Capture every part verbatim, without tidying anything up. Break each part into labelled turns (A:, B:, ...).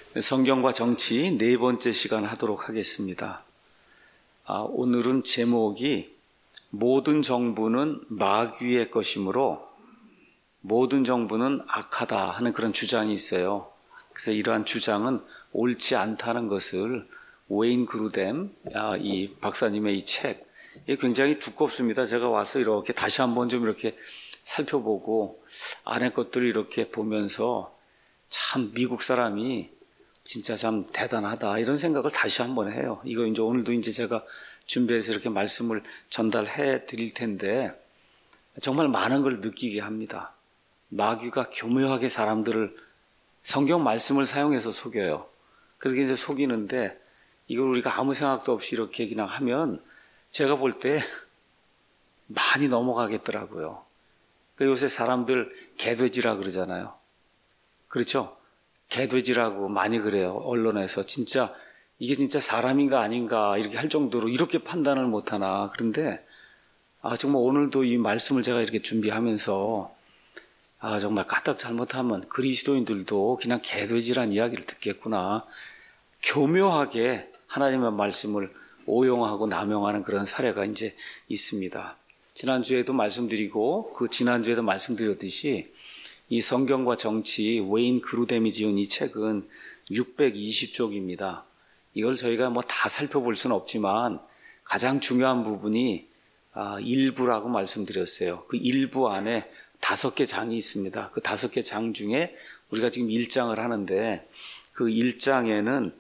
A: 성경과 정치 네 번째 시간 하도록 하겠습니다. 아, 오늘은 제목이 모든 정부는 마귀의 것이므로 모든 정부는 악하다 하는 그런 주장이 있어요. 그래서 이러한 주장은 옳지 않다는 것을 웨인 그루뎀 아, 이 박사님의 이 책, 이게 굉장히 두껍습니다. 제가 와서 이렇게 다시 한번 좀 이렇게 살펴보고 안의 것들을 이렇게 보면서 참 미국 사람이 진짜 참 대단하다 이런 생각을 다시 한번 해요. 이거 이제 오늘도 이제 제가 준비해서 이렇게 말씀을 전달해 드릴 텐데 정말 많은 걸 느끼게 합니다. 마귀가 교묘하게 사람들을 성경 말씀을 사용해서 속여요. 그렇게 이제 속이는데 이걸 우리가 아무 생각도 없이 이렇게 그냥 하면 제가 볼 때 많이 넘어가겠더라고요. 요새 사람들 개돼지라 그러잖아요. 그렇죠? 개돼지라고 많이 그래요. 언론에서. 진짜 이게 진짜 사람인가 아닌가 이렇게 할 정도로 이렇게 판단을 못하나. 그런데 아 정말 오늘도 이 말씀을 제가 이렇게 준비하면서 아 정말 까딱 잘못하면 그리스도인들도 그냥 개돼지란 이야기를 듣겠구나. 교묘하게 하나님의 말씀을 오용하고 남용하는 그런 사례가 이제 있습니다. 지난주에도 말씀드리고 그 지난주에도 말씀드렸듯이 이 성경과 정치 웨인 그루뎀이 지은 이 책은 육백이십 쪽입니다. 이걸 저희가 뭐 다 살펴볼 수는 없지만 가장 중요한 부분이 일부라고 말씀드렸어요. 그 일부 안에 다섯 개 장이 있습니다. 그 다섯 개 장 중에 우리가 지금 일 장을 하는데 그 일 장에는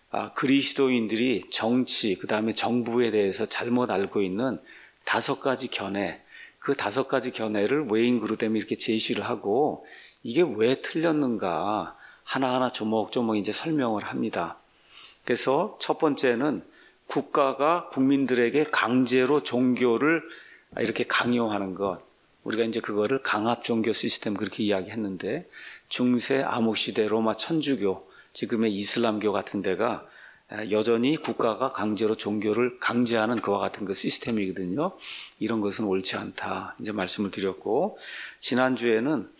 A: 그리스도인들이 정치, 그 다음에 정부에 대해서 잘못 알고 있는 다섯 가지 견해, 그 다섯 가지 견해를 웨인 그루뎀이 이렇게 제시를 하고 이게 왜 틀렸는가 하나하나 조목조목 이제 설명을 합니다. 그래서 첫 번째는 국가가 국민들에게 강제로 종교를 이렇게 강요하는 것. 우리가 이제 그거를 강압 종교 시스템 그렇게 이야기했는데 중세 암흑시대 로마 천주교, 지금의 이슬람교 같은 데가 여전히 국가가 강제로 종교를 강제하는 그와 같은 그 시스템이거든요. 이런 것은 옳지 않다. 이제 말씀을 드렸고, 지난주에는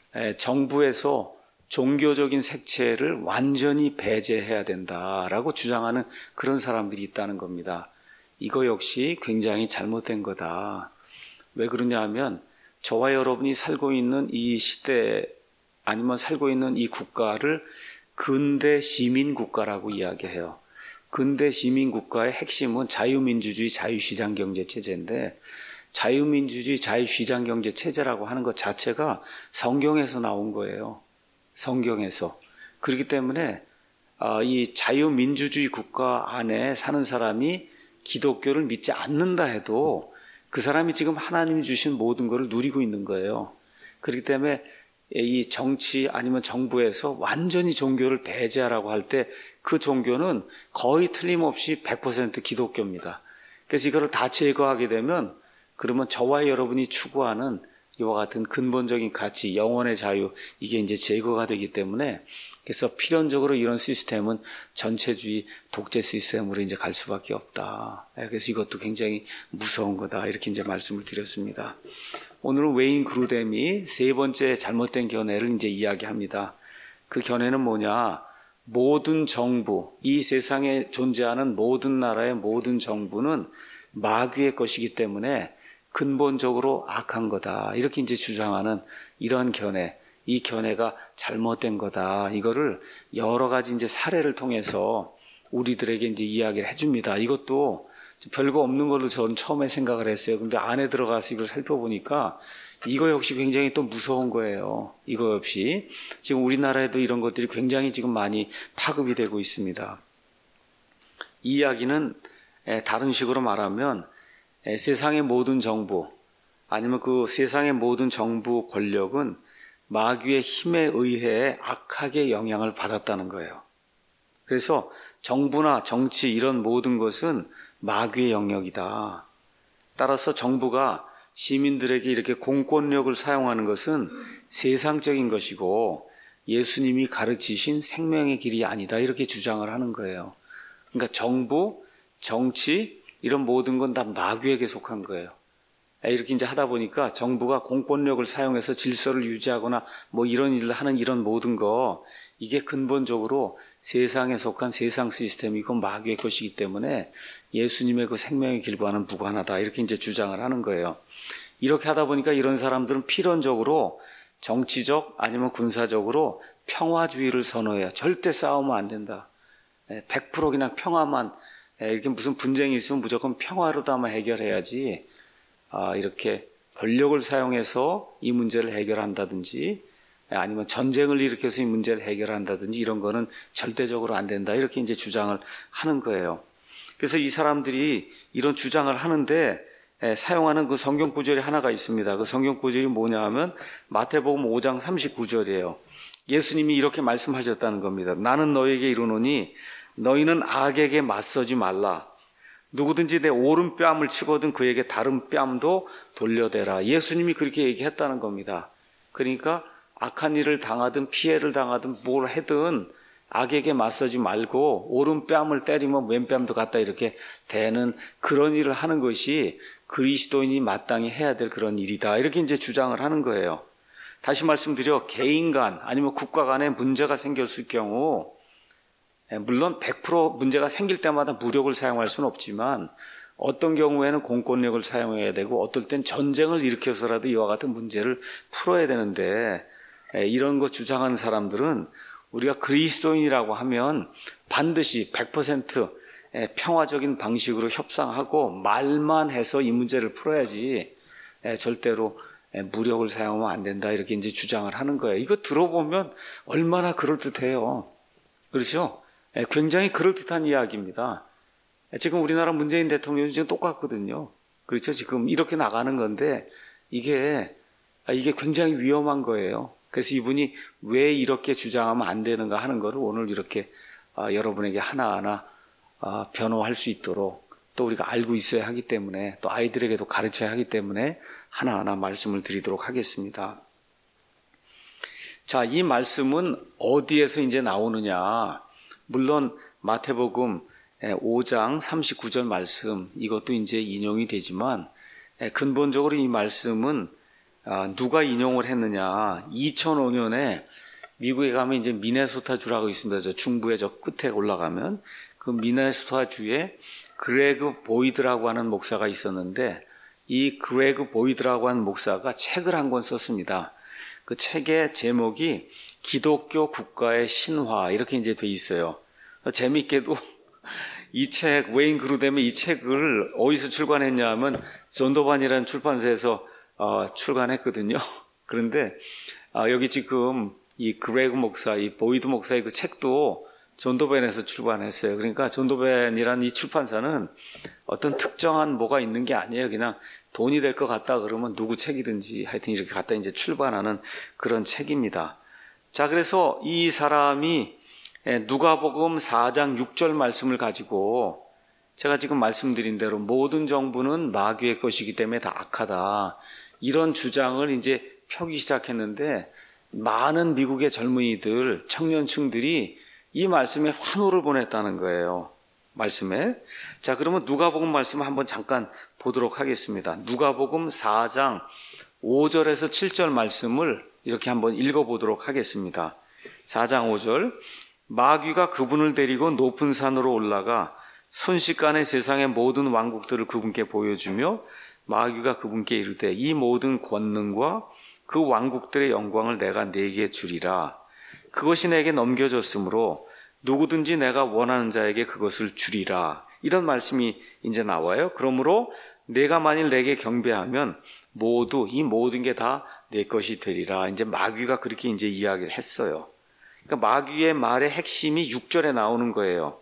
A: 정부에서 종교적인 색채를 완전히 배제해야 된다라고 주장하는 그런 사람들이 있다는 겁니다. 이거 역시 굉장히 잘못된 거다. 왜 그러냐 하면 저와 여러분이 살고 있는 이 시대 아니면 살고 있는 이 국가를 근대 시민국가라고 이야기해요. 근대 시민국가의 핵심은 자유민주주의 자유시장경제체제인데 자유민주주의 자유시장경제체제라고 하는 것 자체가 성경에서 나온 거예요. 성경에서. 그렇기 때문에 이 자유민주주의 국가 안에 사는 사람이 기독교를 믿지 않는다 해도 그 사람이 지금 하나님이 주신 모든 것을 누리고 있는 거예요. 그렇기 때문에 이 정치 아니면 정부에서 완전히 종교를 배제하라고 할 때 그 종교는 거의 틀림없이 백 퍼센트 기독교입니다. 그래서 이거를 다 제거하게 되면 그러면 저와 여러분이 추구하는 이와 같은 근본적인 가치, 영혼의 자유 이게 이제 제거가 되기 때문에 그래서 필연적으로 이런 시스템은 전체주의 독재 시스템으로 이제 갈 수밖에 없다. 그래서 이것도 굉장히 무서운 거다. 이렇게 이제 말씀을 드렸습니다. 오늘은 웨인 그루뎀이 세 번째 잘못된 견해를 이제 이야기합니다. 그 견해는 뭐냐? 모든 정부, 이 세상에 존재하는 모든 나라의 모든 정부는 마귀의 것이기 때문에 근본적으로 악한 거다. 이렇게 이제 주장하는 이런 견해, 이 견해가 잘못된 거다. 이거를 여러 가지 이제 사례를 통해서 우리들에게 이제 이야기를 해줍니다. 이것도 별거 없는 걸로 저는 처음에 생각을 했어요. 근데 안에 들어가서 이걸 살펴보니까 이거 역시 굉장히 또 무서운 거예요. 이거 역시. 지금 우리나라에도 이런 것들이 굉장히 지금 많이 파급이 되고 있습니다. 이 이야기는 다른 식으로 말하면 세상의 모든 정부 아니면 그 세상의 모든 정부 권력은 마귀의 힘에 의해 악하게 영향을 받았다는 거예요. 그래서 정부나 정치 이런 모든 것은 마귀의 영역이다. 따라서 정부가 시민들에게 이렇게 공권력을 사용하는 것은 세상적인 것이고 예수님이 가르치신 생명의 길이 아니다. 이렇게 주장을 하는 거예요. 그러니까 정부, 정치 이런 모든 건 다 마귀에게 속한 거예요. 이렇게 이제 하다 보니까 정부가 공권력을 사용해서 질서를 유지하거나 뭐 이런 일을 하는 이런 모든 거, 이게 근본적으로 세상에 속한 세상 시스템이고 마귀의 것이기 때문에 예수님의 그 생명의 길과는 무관하다. 이렇게 이제 주장을 하는 거예요. 이렇게 하다 보니까 이런 사람들은 필연적으로 정치적 아니면 군사적으로 평화주의를 선호해요. 절대 싸우면 안 된다. 백 퍼센트 그냥 평화만, 이렇게 무슨 분쟁이 있으면 무조건 평화로다만 해결해야지, 아, 이렇게 권력을 사용해서 이 문제를 해결한다든지 아니면 전쟁을 일으켜서 이 문제를 해결한다든지 이런 거는 절대적으로 안 된다. 이렇게 이제 주장을 하는 거예요. 그래서 이 사람들이 이런 주장을 하는데 사용하는 그 성경 구절이 하나가 있습니다. 그 성경 구절이 뭐냐 하면 마태복음 오 장 삼십구 절이에요. 예수님이 이렇게 말씀하셨다는 겁니다. 나는 너에게 이르노니 너희는 악에게 맞서지 말라. 누구든지 내 오른뺨을 치거든 그에게 다른 뺨도 돌려대라. 예수님이 그렇게 얘기했다는 겁니다. 그러니까 악한 일을 당하든 피해를 당하든 뭘 하든 악에게 맞서지 말고 오른뺨을 때리면 왼뺨도 갖다 이렇게 대는 그런 일을 하는 것이 그리스도인이 마땅히 해야 될 그런 일이다. 이렇게 이제 주장을 하는 거예요. 다시 말씀드려, 개인 간 아니면 국가 간에 문제가 생겼을 경우, 물론 백 퍼센트 문제가 생길 때마다 무력을 사용할 수는 없지만 어떤 경우에는 공권력을 사용해야 되고 어떨 땐 전쟁을 일으켜서라도 이와 같은 문제를 풀어야 되는데, 이런 거 주장하는 사람들은 우리가 그리스도인이라고 하면 반드시 백 퍼센트 평화적인 방식으로 협상하고 말만 해서 이 문제를 풀어야지 절대로 무력을 사용하면 안 된다. 이렇게 이제 주장을 하는 거예요. 이거 들어보면 얼마나 그럴듯해요. 그렇죠? 굉장히 그럴듯한 이야기입니다. 지금 우리나라 문재인 대통령이 지금 똑같거든요. 그렇죠? 지금 이렇게 나가는 건데 이게, 이게 굉장히 위험한 거예요. 그래서 이분이 왜 이렇게 주장하면 안 되는가 하는 거를 오늘 이렇게 여러분에게 하나하나 변호할 수 있도록 또 우리가 알고 있어야 하기 때문에 또 아이들에게도 가르쳐야 하기 때문에 하나하나 말씀을 드리도록 하겠습니다. 자, 이 말씀은 어디에서 이제 나오느냐? 물론 마태복음 오 장 삼십구 절 말씀, 이것도 이제 인용이 되지만 근본적으로 이 말씀은 누가 인용을 했느냐? 이천오 년에 미국에 가면 이제 미네소타주라고 있습니다. 저 중부의 저 끝에 올라가면 그 미네소타주에 그레그 보이드라고 하는 목사가 있었는데, 이 그레그 보이드라고 하는 목사가 책을 한 권 썼습니다. 그 책의 제목이 기독교 국가의 신화, 이렇게 이제 돼 있어요. 재미있게도 이 책, 웨인 그루뎀의 이 책을 어디서 출간했냐 하면 존도반이라는 출판사에서 어, 출간했거든요. 그런데 어, 여기 지금 이 그레그 목사, 이 보이드 목사의 그 책도 존도벤에서 출간했어요. 그러니까 존도벤이라는 이 출판사는 어떤 특정한 뭐가 있는 게 아니에요. 그냥 돈이 될 것 같다 그러면 누구 책이든지 하여튼 이렇게 갖다 이제 출간하는 그런 책입니다. 자, 그래서 이 사람이 누가복음 사 장 육 절 말씀을 가지고 제가 지금 말씀드린 대로 모든 정부는 마귀의 것이기 때문에 다 악하다, 이런 주장을 이제 펴기 시작했는데 많은 미국의 젊은이들, 청년층들이 이 말씀에 환호를 보냈다는 거예요. 말씀에. 자, 그러면 누가복음 말씀 한번 잠깐 보도록 하겠습니다. 누가복음 사 장 오 절에서 칠 절 말씀을 이렇게 한번 읽어보도록 하겠습니다. 사 장 오 절. 마귀가 그분을 데리고 높은 산으로 올라가 순식간에 세상의 모든 왕국들을 그분께 보여주며 마귀가 그분께 이르되 이 모든 권능과 그 왕국들의 영광을 내가 네게 주리라. 그것이 내게 넘겨졌으므로 누구든지 내가 원하는 자에게 그것을 주리라. 이런 말씀이 이제 나와요. 그러므로 내가 만일 내게 경배하면 모두 이 모든 게 다 내 것이 되리라. 이제 마귀가 그렇게 이제 이야기를 했어요. 그러니까 마귀의 말의 핵심이 육 절에 나오는 거예요.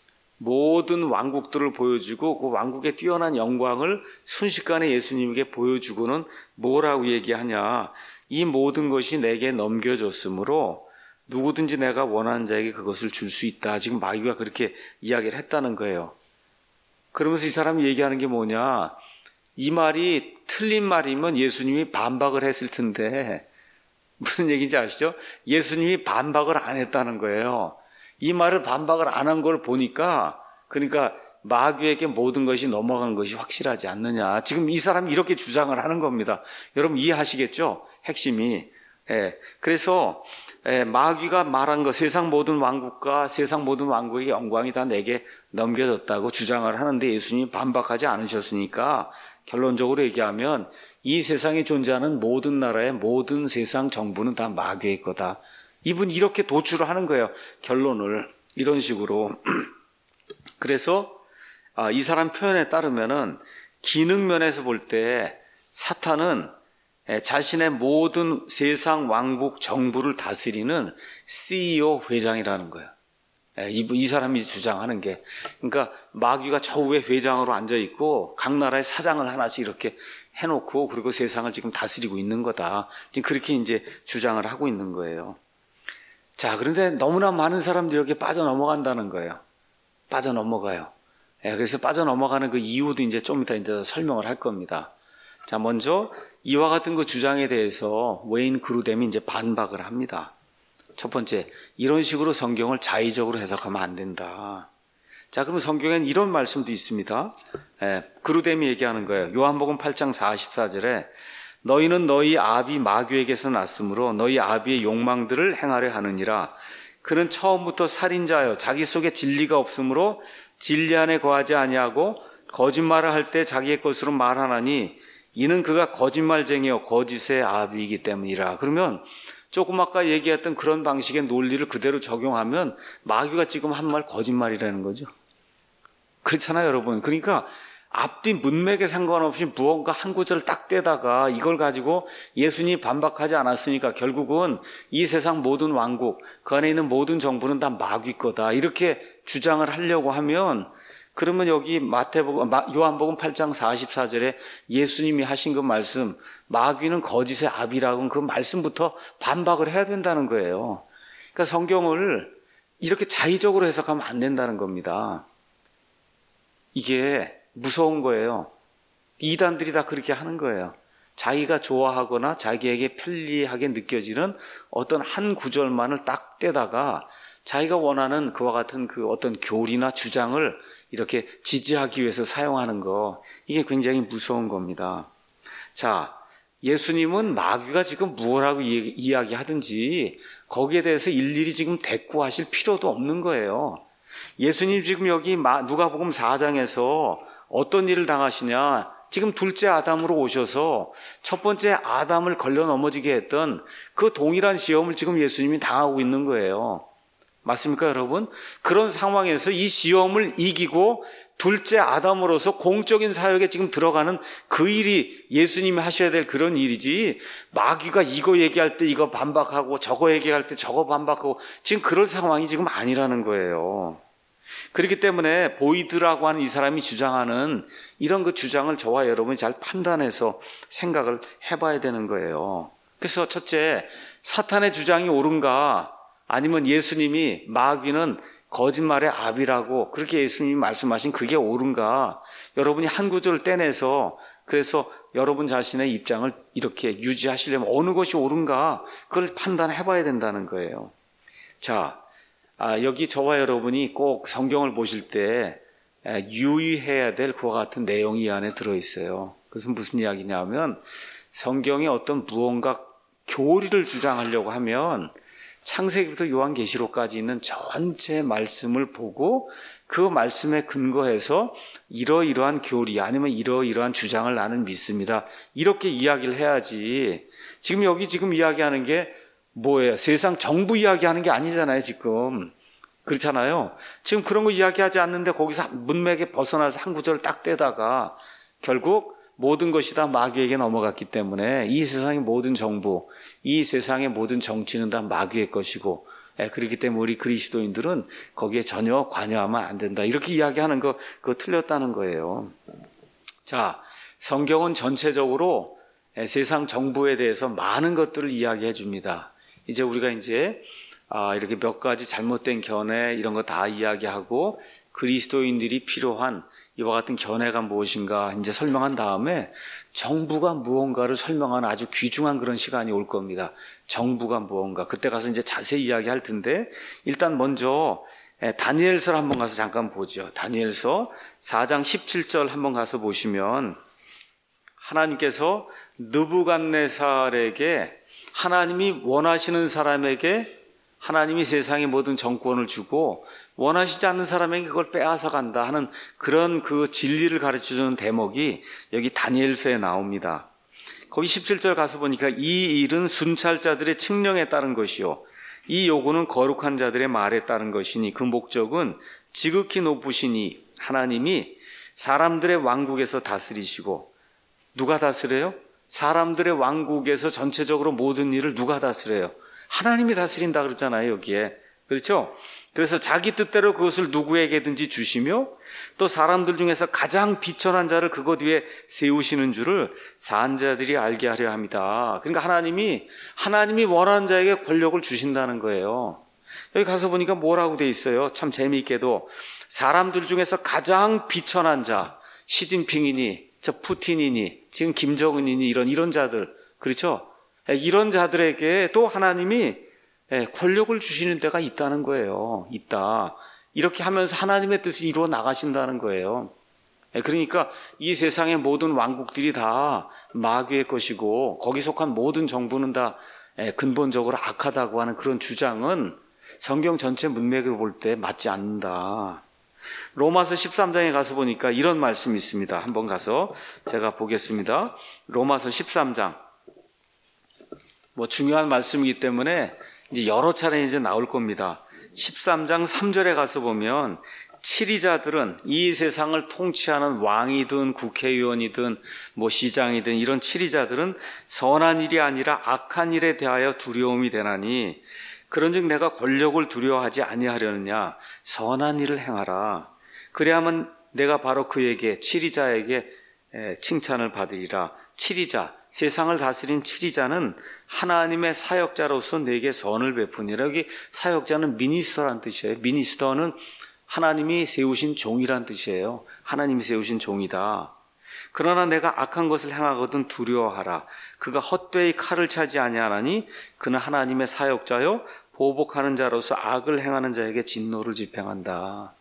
A: 모든 왕국들을 보여주고 그 왕국의 뛰어난 영광을 순식간에 예수님에게 보여주고는 뭐라고 얘기하냐? 이 모든 것이 내게 넘겨졌으므로 누구든지 내가 원하는 자에게 그것을 줄 수 있다. 지금 마귀가 그렇게 이야기를 했다는 거예요. 그러면서 이 사람이 얘기하는 게 뭐냐? 이 말이 틀린 말이면 예수님이 반박을 했을 텐데 무슨 얘기인지 아시죠? 예수님이 반박을 안 했다는 거예요. 이 말을 반박을 안 한 걸 보니까, 그러니까 마귀에게 모든 것이 넘어간 것이 확실하지 않느냐. 지금 이 사람이 이렇게 주장을 하는 겁니다. 여러분 이해하시겠죠? 핵심이. 예. 그래서 예, 마귀가 말한 것, 세상 모든 왕국과 세상 모든 왕국의 영광이 다 내게 넘겨졌다고 주장을 하는데 예수님이 반박하지 않으셨으니까 결론적으로 얘기하면 이 세상에 존재하는 모든 나라의 모든 세상 정부는 다 마귀의 거다. 이분 이렇게 도출을 하는 거예요. 결론을 이런 식으로. 그래서 이 사람 표현에 따르면은 기능 면에서 볼 때 사탄은 자신의 모든 세상 왕국 정부를 다스리는 씨이오 회장이라는 거예요. 이, 이 사람이 주장하는 게. 그러니까 마귀가 저 위에 회장으로 앉아 있고 각 나라의 사장을 하나씩 이렇게 해놓고 그리고 세상을 지금 다스리고 있는 거다. 지금 그렇게 이제 주장을 하고 있는 거예요. 자, 그런데 너무나 많은 사람들이 여기에 빠져넘어간다는 거예요. 빠져넘어가요. 그래서 빠져넘어가는 그 이유도 이제 좀 이따 이제 설명을 할 겁니다. 자, 먼저 이와 같은 그 주장에 대해서 웨인 그루뎀이 이제 반박을 합니다. 첫 번째, 이런 식으로 성경을 자의적으로 해석하면 안 된다. 자, 그럼 성경엔 이런 말씀도 있습니다. 예, 그루뎀이 얘기하는 거예요. 요한복음 팔 장 사십사 절에 너희는 너희 아비 마귀에게서 났으므로 너희 아비의 욕망들을 행하려 하느니라. 그는 처음부터 살인자여 자기 속에 진리가 없으므로 진리 안에 거하지 아니하고 거짓말을 할 때 자기의 것으로 말하나니 이는 그가 거짓말쟁이요 거짓의 아비이기 때문이라. 그러면 조금 아까 얘기했던 그런 방식의 논리를 그대로 적용하면 마귀가 지금 한 말 거짓말이라는 거죠. 그렇잖아요, 여러분. 그러니까 앞뒤 문맥에 상관없이 무언가 한 구절을 딱 떼다가 이걸 가지고 예수님이 반박하지 않았으니까 결국은 이 세상 모든 왕국, 그 안에 있는 모든 정부는 다 마귀 거다. 이렇게 주장을 하려고 하면 그러면 여기 마태복음, 요한복음 팔 장 사십사 절에 예수님이 하신 그 말씀, 마귀는 거짓의 아비라고 그 말씀부터 반박을 해야 된다는 거예요. 그러니까 성경을 이렇게 자의적으로 해석하면 안 된다는 겁니다. 이게 무서운 거예요. 이단들이 다 그렇게 하는 거예요. 자기가 좋아하거나 자기에게 편리하게 느껴지는 어떤 한 구절만을 딱 떼다가 자기가 원하는 그와 같은 그 어떤 교리나 주장을 이렇게 지지하기 위해서 사용하는 거, 이게 굉장히 무서운 겁니다. 자, 예수님은 마귀가 지금 무엇하고 이야기하든지 거기에 대해서 일일이 지금 대꾸하실 필요도 없는 거예요. 예수님 지금 여기 누가복음 사 장에서 어떤 일을 당하시냐, 지금 둘째 아담으로 오셔서 첫 번째 아담을 걸려 넘어지게 했던 그 동일한 시험을 지금 예수님이 당하고 있는 거예요. 맞습니까, 여러분? 그런 상황에서 이 시험을 이기고 둘째 아담으로서 공적인 사역에 지금 들어가는 그 일이 예수님이 하셔야 될 그런 일이지, 마귀가 이거 얘기할 때 이거 반박하고 저거 얘기할 때 저거 반박하고 지금 그럴 상황이 지금 아니라는 거예요. 그렇기 때문에 보이드라고 하는 이 사람이 주장하는 이런 그 주장을 저와 여러분이 잘 판단해서 생각을 해봐야 되는 거예요. 그래서 첫째, 사탄의 주장이 옳은가, 아니면 예수님이 마귀는 거짓말의 아비라고 그렇게 예수님이 말씀하신 그게 옳은가, 여러분이 한 구절을 떼내서 그래서 여러분 자신의 입장을 이렇게 유지하시려면 어느 것이 옳은가, 그걸 판단해 봐야 된다는 거예요. 자, 아, 여기 저와 여러분이 꼭 성경을 보실 때 유의해야 될 그와 같은 내용이 이 안에 들어있어요. 그것은 무슨 이야기냐면, 성경에 어떤 무언가 교리를 주장하려고 하면 창세기부터 요한계시록까지 있는 전체 말씀을 보고 그 말씀에 근거해서 이러이러한 교리 아니면 이러이러한 주장을 나는 믿습니다, 이렇게 이야기를 해야지. 지금 여기 지금 이야기하는 게 뭐예요? 세상 정부 이야기하는 게 아니잖아요, 지금. 그렇잖아요. 지금 그런 거 이야기하지 않는데 거기서 문맥에 벗어나서 한 구절을 딱 떼다가 결국 모든 것이 다 마귀에게 넘어갔기 때문에 이 세상의 모든 정부, 이 세상의 모든 정치는 다 마귀의 것이고, 그렇기 때문에 우리 그리스도인들은 거기에 전혀 관여하면 안 된다, 이렇게 이야기하는 거, 그거 틀렸다는 거예요. 자, 성경은 전체적으로 세상 정부에 대해서 많은 것들을 이야기해 줍니다. 이제 우리가 이제 아, 이렇게 몇 가지 잘못된 견해 이런 거 다 이야기하고 그리스도인들이 필요한 이와 같은 견해가 무엇인가 이제 설명한 다음에 정부가 무언가를 설명하는 아주 귀중한 그런 시간이 올 겁니다. 정부가 무언가. 그때 가서 이제 자세히 이야기할 텐데, 일단 먼저 다니엘서를 한번 가서 잠깐 보죠. 다니엘서 사 장 십칠 절 한번 가서 보시면 하나님께서 느부갓네살에게 하나님이 원하시는 사람에게 하나님이 세상의 모든 정권을 주고 원하시지 않는 사람에게 그걸 빼앗아 간다 하는 그런 그 진리를 가르쳐주는 대목이 여기 다니엘서에 나옵니다. 거기 십칠 절 가서 보니까 이 일은 순찰자들의 칙령에 따른 것이요 이 요구는 거룩한 자들의 말에 따른 것이니 그 목적은 지극히 높으시니 하나님이 사람들의 왕국에서 다스리시고 누가 다스려요? 사람들의 왕국에서 전체적으로 모든 일을 누가 다스려요? 하나님이 다스린다 그러잖아요, 여기에. 그렇죠? 그래서 자기 뜻대로 그것을 누구에게든지 주시며 또 사람들 중에서 가장 비천한 자를 그것 위에 세우시는 줄을 산자들이 알게 하려 합니다. 그러니까 하나님이 하나님이 원하는 자에게 권력을 주신다는 거예요. 여기 가서 보니까 뭐라고 돼 있어요? 참 재미있게도 사람들 중에서 가장 비천한 자, 시진핑이니 저 푸틴이니 지금 김정은이니 이런 이런 자들, 그렇죠? 이런 자들에게 또 하나님이 권력을 주시는 때가 있다는 거예요. 있다. 이렇게 하면서 하나님의 뜻을 이루어 나가신다는 거예요. 그러니까 이 세상의 모든 왕국들이 다 마귀의 것이고 거기 속한 모든 정부는 다 근본적으로 악하다고 하는 그런 주장은 성경 전체 문맥을 볼 때 맞지 않는다. 로마서 십삼 장에 가서 보니까 이런 말씀이 있습니다. 한번 가서 제가 보겠습니다. 로마서 십삼 장. 뭐 중요한 말씀이기 때문에 이제 여러 차례 이제 나올 겁니다. 십삼 장 삼 절에 가서 보면 치리자들은 이 세상을 통치하는 왕이든 국회의원이든 뭐 시장이든 이런 치리자들은 선한 일이 아니라 악한 일에 대하여 두려움이 되나니 그런즉 내가 권력을 두려워하지 아니하려느냐 선한 일을 행하라. 그래야만 내가 바로 그에게 치리자에게 칭찬을 받으리라. 치리자, 세상을 다스린 치리자는 하나님의 사역자로서 내게 선을 베푸니라. 여기 사역자는 미니스터란 뜻이에요. 미니스터는 하나님이 세우신 종이란 뜻이에요. 하나님이 세우신 종이다. 그러나 내가 악한 것을 행하거든 두려워하라. 그가 헛되이 칼을 차지 아니하나니 그는 하나님의 사역자요 보복하는 자로서 악을 행하는 자에게 진노를 집행한다.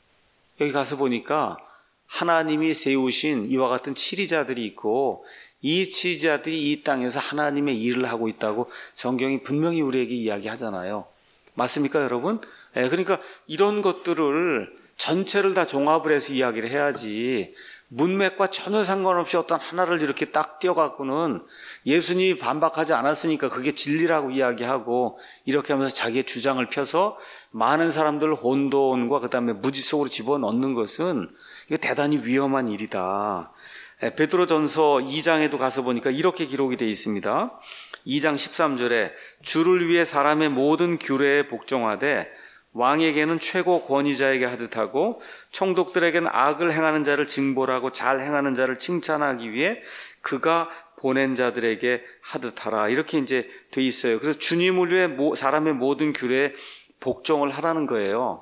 A: 여기 가서 보니까 하나님이 세우신 이와 같은 치리자들이 있고 이 치리자들이 이 땅에서 하나님의 일을 하고 있다고 성경이 분명히 우리에게 이야기하잖아요. 맞습니까, 여러분? 네, 그러니까 이런 것들을 전체를 다 종합을 해서 이야기를 해야지 문맥과 전혀 상관없이 어떤 하나를 이렇게 딱 띄어갖고는 예수님이 반박하지 않았으니까 그게 진리라고 이야기하고 이렇게 하면서 자기의 주장을 펴서 많은 사람들을 혼돈과 그 다음에 무지 속으로 집어넣는 것은 이거 대단히 위험한 일이다. 베드로전서 이 장에도 가서 보니까 이렇게 기록이 되어 있습니다. 이 장 십삼 절에 주를 위해 사람의 모든 규례에 복종하되 왕에게는 최고 권위자에게 하듯하고 총독들에게는 악을 행하는 자를 징벌하고 잘 행하는 자를 칭찬하기 위해 그가 보낸 자들에게 하듯하라. 이렇게 이제 돼 있어요. 그래서 주님을 위해 사람의 모든 규례에 복종을 하라는 거예요.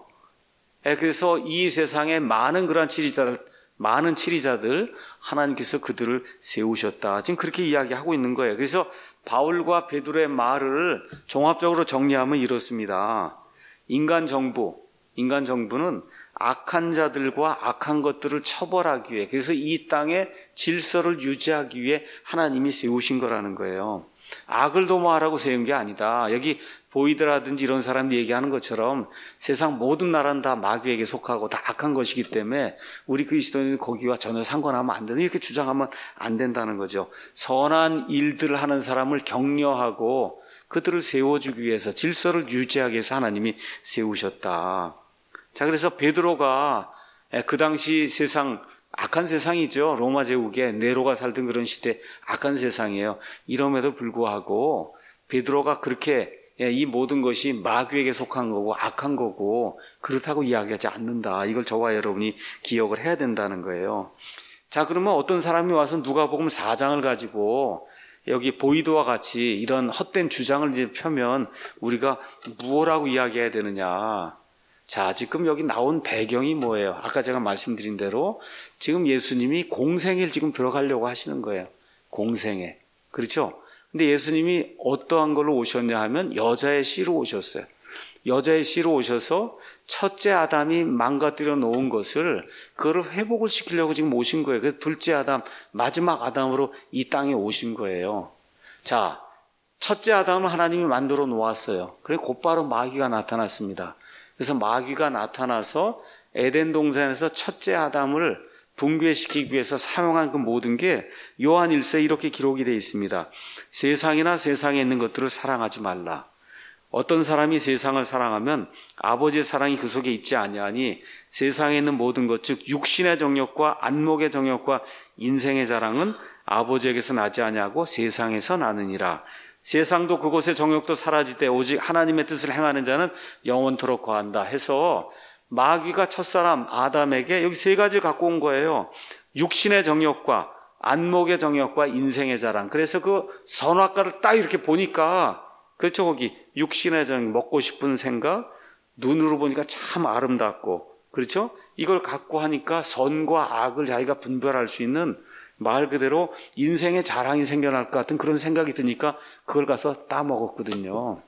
A: 그래서 이 세상에 많은 그러한 치리자들, 많은 치리자들 하나님께서 그들을 세우셨다. 지금 그렇게 이야기하고 있는 거예요. 그래서 바울과 베드로의 말을 종합적으로 정리하면 이렇습니다. 인간 정부, 인간 정부는 악한 자들과 악한 것들을 처벌하기 위해, 그래서 이 땅의 질서를 유지하기 위해 하나님이 세우신 거라는 거예요. 악을 도모하라고 세운 게 아니다. 여기 보이드라든지 이런 사람들이 얘기하는 것처럼 세상 모든 나라는 다 마귀에게 속하고 다 악한 것이기 때문에 우리 그리스도인은 거기와 전혀 상관하면 안 된다. 이렇게 주장하면 안 된다는 거죠. 선한 일들을 하는 사람을 격려하고 그들을 세워주기 위해서 질서를 유지하기 위해서 하나님이 세우셨다. 자, 그래서 베드로가 그 당시 세상 악한 세상이죠. 로마 제국에 네로가 살던 그런 시대 악한 세상이에요. 이럼에도 불구하고 베드로가 그렇게 이 모든 것이 마귀에게 속한 거고 악한 거고 그렇다고 이야기하지 않는다. 이걸 저와 여러분이 기억을 해야 된다는 거예요. 자, 그러면 어떤 사람이 와서 누가복음 사 장을 가지고 여기 보이드와 같이 이런 헛된 주장을 이제 펴면 우리가 무엇라고 이야기해야 되느냐. 자, 지금 여기 나온 배경이 뭐예요? 아까 제가 말씀드린 대로 지금 예수님이 공생애를 지금 들어가려고 하시는 거예요. 공생애. 그렇죠? 근데 예수님이 어떠한 걸로 오셨냐 하면 여자의 씨로 오셨어요. 여자의 씨로 오셔서 첫째 아담이 망가뜨려 놓은 것을 그거를 회복을 시키려고 지금 오신 거예요. 그래서 둘째 아담, 마지막 아담으로 이 땅에 오신 거예요. 자, 첫째 아담을 하나님이 만들어 놓았어요. 그래서 곧바로 마귀가 나타났습니다. 그래서 마귀가 나타나서 에덴 동산에서 첫째 아담을 붕괴시키기 위해서 사용한 그 모든 게 요한 일서에 이렇게 기록이 되어 있습니다. 세상이나 세상에 있는 것들을 사랑하지 말라. 어떤 사람이 세상을 사랑하면 아버지의 사랑이 그 속에 있지 아니하니 세상에 있는 모든 것, 즉 육신의 정욕과 안목의 정욕과 인생의 자랑은 아버지에게서 나지 아니하고 세상에서 나느니라. 세상도 그곳의 정욕도 사라지되 오직 하나님의 뜻을 행하는 자는 영원토록 거한다 해서 마귀가 첫사람 아담에게 여기 세 가지를 갖고 온 거예요. 육신의 정욕과 안목의 정욕과 인생의 자랑. 그래서 그 선악과를 딱 이렇게 보니까, 그렇죠, 거기 육신의 정욕, 먹고 싶은 생각, 눈으로 보니까 참 아름답고, 그렇죠? 이걸 갖고 하니까 선과 악을 자기가 분별할 수 있는, 말 그대로 인생의 자랑이 생겨날 것 같은 그런 생각이 드니까 그걸 가서 따먹었거든요.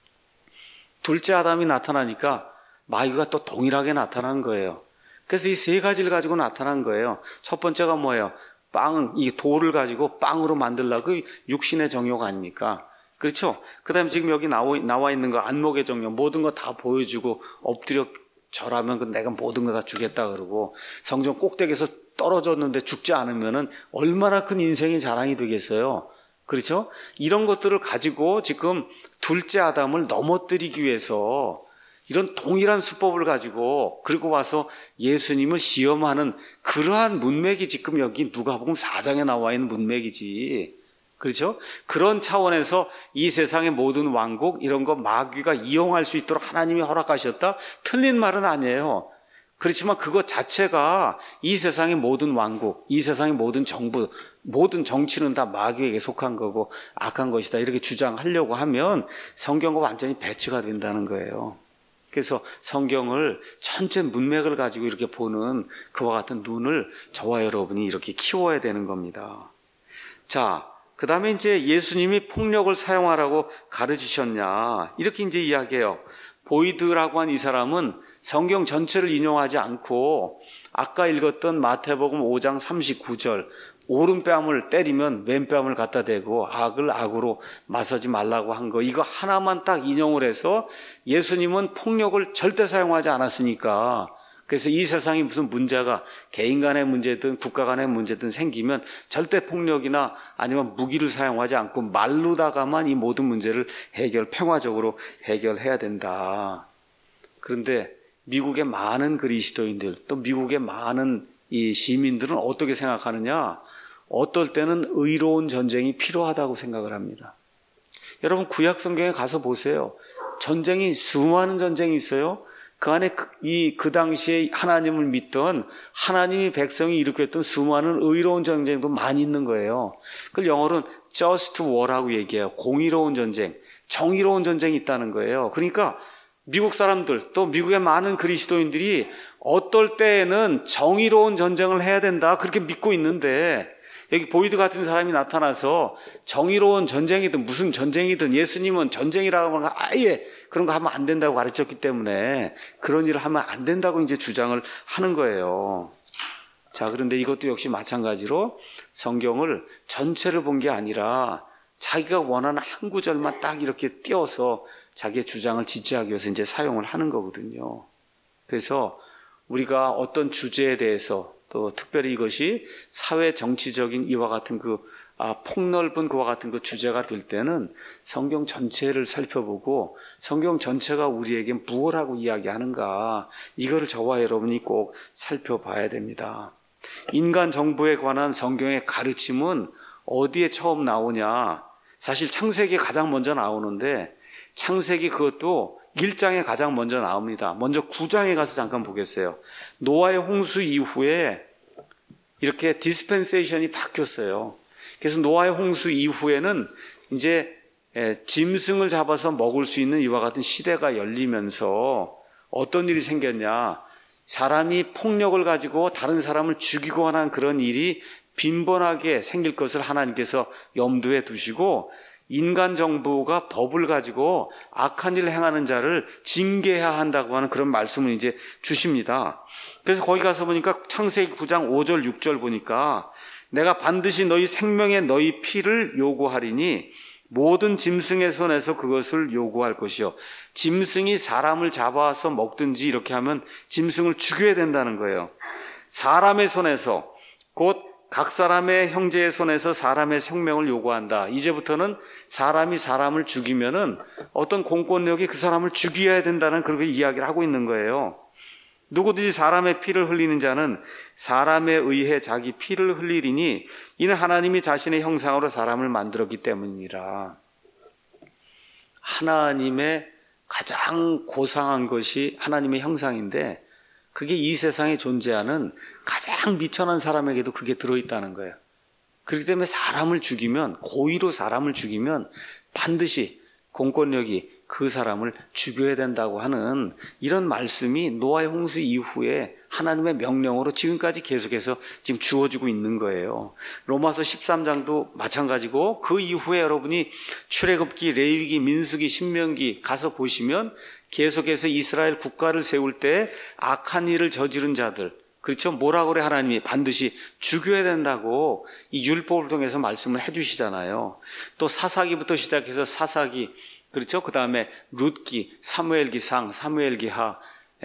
A: 둘째 아담이 나타나니까 마귀가 또 동일하게 나타난 거예요. 그래서 이 세 가지를 가지고 나타난 거예요. 첫 번째가 뭐예요? 빵, 이 돌을 가지고 빵으로 만들려고 육신의 정욕 아닙니까? 그렇죠? 그 다음에 지금 여기 나와, 나와 있는 거 안목의 정욕, 모든 거 다 보여주고 엎드려 절하면 내가 모든 거 다 주겠다 그러고, 성전 꼭대기에서 떨어졌는데 죽지 않으면은 얼마나 큰 인생의 자랑이 되겠어요. 그렇죠? 이런 것들을 가지고 지금 둘째 아담을 넘어뜨리기 위해서 이런 동일한 수법을 가지고 그리고 와서 예수님을 시험하는 그러한 문맥이 지금 여기 누가복음 사 장에 나와 있는 문맥이지. 그렇죠? 그런 차원에서 이 세상의 모든 왕국 이런 거 마귀가 이용할 수 있도록 하나님이 허락하셨다? 틀린 말은 아니에요. 그렇지만 그것 자체가 이 세상의 모든 왕국, 이 세상의 모든 정부, 모든 정치는 다 마귀에게 속한 거고 악한 것이다 이렇게 주장하려고 하면 성경과 완전히 배치가 된다는 거예요. 그래서 성경을 전체 문맥을 가지고 이렇게 보는 그와 같은 눈을 저와 여러분이 이렇게 키워야 되는 겁니다. 자, 그 다음에 이제 예수님이 폭력을 사용하라고 가르치셨냐 이렇게 이제 이야기해요. 보이드라고 한 이 사람은 성경 전체를 인용하지 않고 아까 읽었던 마태복음 오 장 삼십구 절 오른뺨을 때리면 왼뺨을 갖다 대고 악을 악으로 맞서지 말라고 한 거, 이거 하나만 딱 인용을 해서 예수님은 폭력을 절대 사용하지 않았으니까, 그래서 이 세상이 무슨 문제가 개인 간의 문제든 국가 간의 문제든 생기면 절대 폭력이나 아니면 무기를 사용하지 않고 말로다가만 이 모든 문제를 해결, 평화적으로 해결해야 된다. 그런데 미국의 많은 그리스도인들, 또 미국의 많은 이 시민들은 어떻게 생각하느냐? 어떨 때는 의로운 전쟁이 필요하다고 생각을 합니다. 여러분 구약 성경에 가서 보세요. 전쟁이 수많은 전쟁이 있어요. 그 안에 그, 이, 그 당시에 하나님을 믿던 하나님이 백성이 일으켰던 수많은 의로운 전쟁도 많이 있는 거예요. 그걸 영어로는 just war라고 얘기해요. 공의로운 전쟁, 정의로운 전쟁이 있다는 거예요. 그러니까 미국 사람들 또 미국의 많은 그리스도인들이 어떨 때에는 정의로운 전쟁을 해야 된다 그렇게 믿고 있는데, 여기 보이드 같은 사람이 나타나서 정의로운 전쟁이든 무슨 전쟁이든 예수님은 전쟁이라고 하면 아예 그런 거 하면 안 된다고 가르쳤기 때문에 그런 일을 하면 안 된다고 이제 주장을 하는 거예요. 자, 그런데 이것도 역시 마찬가지로 성경을 전체를 본 게 아니라 자기가 원하는 한 구절만 딱 이렇게 띄워서 자기의 주장을 지지하기 위해서 이제 사용을 하는 거거든요. 그래서 우리가 어떤 주제에 대해서 또 특별히 이것이 사회 정치적인 이와 같은 그 아, 폭넓은 그와 같은 그 주제가 될 때는 성경 전체를 살펴보고 성경 전체가 우리에게 무엇 하고 이야기하는가, 이거를 저와 여러분이 꼭 살펴봐야 됩니다. 인간 정부에 관한 성경의 가르침은 어디에 처음 나오냐? 사실 창세기에 가장 먼저 나오는데 창세기 그것도 일 장에 가장 먼저 나옵니다. 먼저 구 장에 가서 잠깐 보겠어요. 노아의 홍수 이후에 이렇게 디스펜세이션이 바뀌었어요. 그래서 노아의 홍수 이후에는 이제 짐승을 잡아서 먹을 수 있는 이와 같은 시대가 열리면서 어떤 일이 생겼냐? 사람이 폭력을 가지고 다른 사람을 죽이고 하는 그런 일이 빈번하게 생길 것을 하나님께서 염두에 두시고 인간 정부가 법을 가지고 악한 일을 행하는 자를 징계해야 한다고 하는 그런 말씀을 이제 주십니다. 그래서 거기 가서 보니까 창세기 구 장 오 절 육 절 보니까 내가 반드시 너희 생명에 너희 피를 요구하리니 모든 짐승의 손에서 그것을 요구할 것이요. 짐승이 사람을 잡아서 먹든지 이렇게 하면 짐승을 죽여야 된다는 거예요. 사람의 손에서, 곧 각 사람의 형제의 손에서 사람의 생명을 요구한다. 이제부터는 사람이 사람을 죽이면은 어떤 공권력이 그 사람을 죽여야 된다는 그렇게 이야기를 하고 있는 거예요. 누구든지 사람의 피를 흘리는 자는 사람에 의해 자기 피를 흘리리니 이는 하나님이 자신의 형상으로 사람을 만들었기 때문이라. 하나님의 가장 고상한 것이 하나님의 형상인데 그게 이 세상에 존재하는 가장 미천한 사람에게도 그게 들어있다는 거예요. 그렇기 때문에 사람을 죽이면, 고의로 사람을 죽이면 반드시 공권력이 그 사람을 죽여야 된다고 하는 이런 말씀이 노아의 홍수 이후에 하나님의 명령으로 지금까지 계속해서 지금 주어지고 있는 거예요. 로마서 십삼 장도 마찬가지고 그 이후에 여러분이 출애굽기, 레위기, 민수기, 신명기 가서 보시면 계속해서 이스라엘 국가를 세울 때 악한 일을 저지른 자들, 그렇죠? 뭐라고 그래? 하나님이 반드시 죽여야 된다고 이 율법을 통해서 말씀을 해주시잖아요. 또 사사기부터 시작해서 사사기, 그렇죠? 그 다음에 룻기, 사무엘기상, 사무엘기하,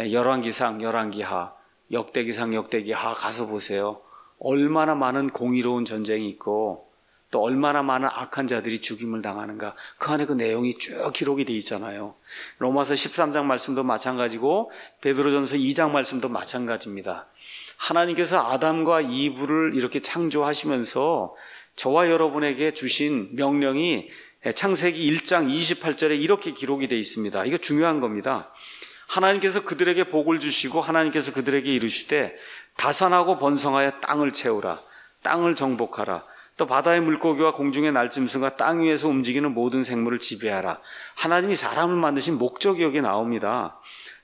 A: 열왕기상, 열왕기하, 역대기상, 역대기하 가서 보세요. 얼마나 많은 공의로운 전쟁이 있고 또 얼마나 많은 악한 자들이 죽임을 당하는가. 그 안에 그 내용이 쭉 기록이 되어 있잖아요. 로마서 십삼 장 말씀도 마찬가지고 베드로전서 이 장 말씀도 마찬가지입니다. 하나님께서 아담과 이브를 이렇게 창조하시면서 저와 여러분에게 주신 명령이 창세기 일 장 이십팔 절에 이렇게 기록이 되어 있습니다. 이거 중요한 겁니다. 하나님께서 그들에게 복을 주시고 하나님께서 그들에게 이르시되 다산하고 번성하여 땅을 채우라. 땅을 정복하라. 또 바다의 물고기와 공중의 날짐승과 땅 위에서 움직이는 모든 생물을 지배하라. 하나님이 사람을 만드신 목적이 여기 나옵니다.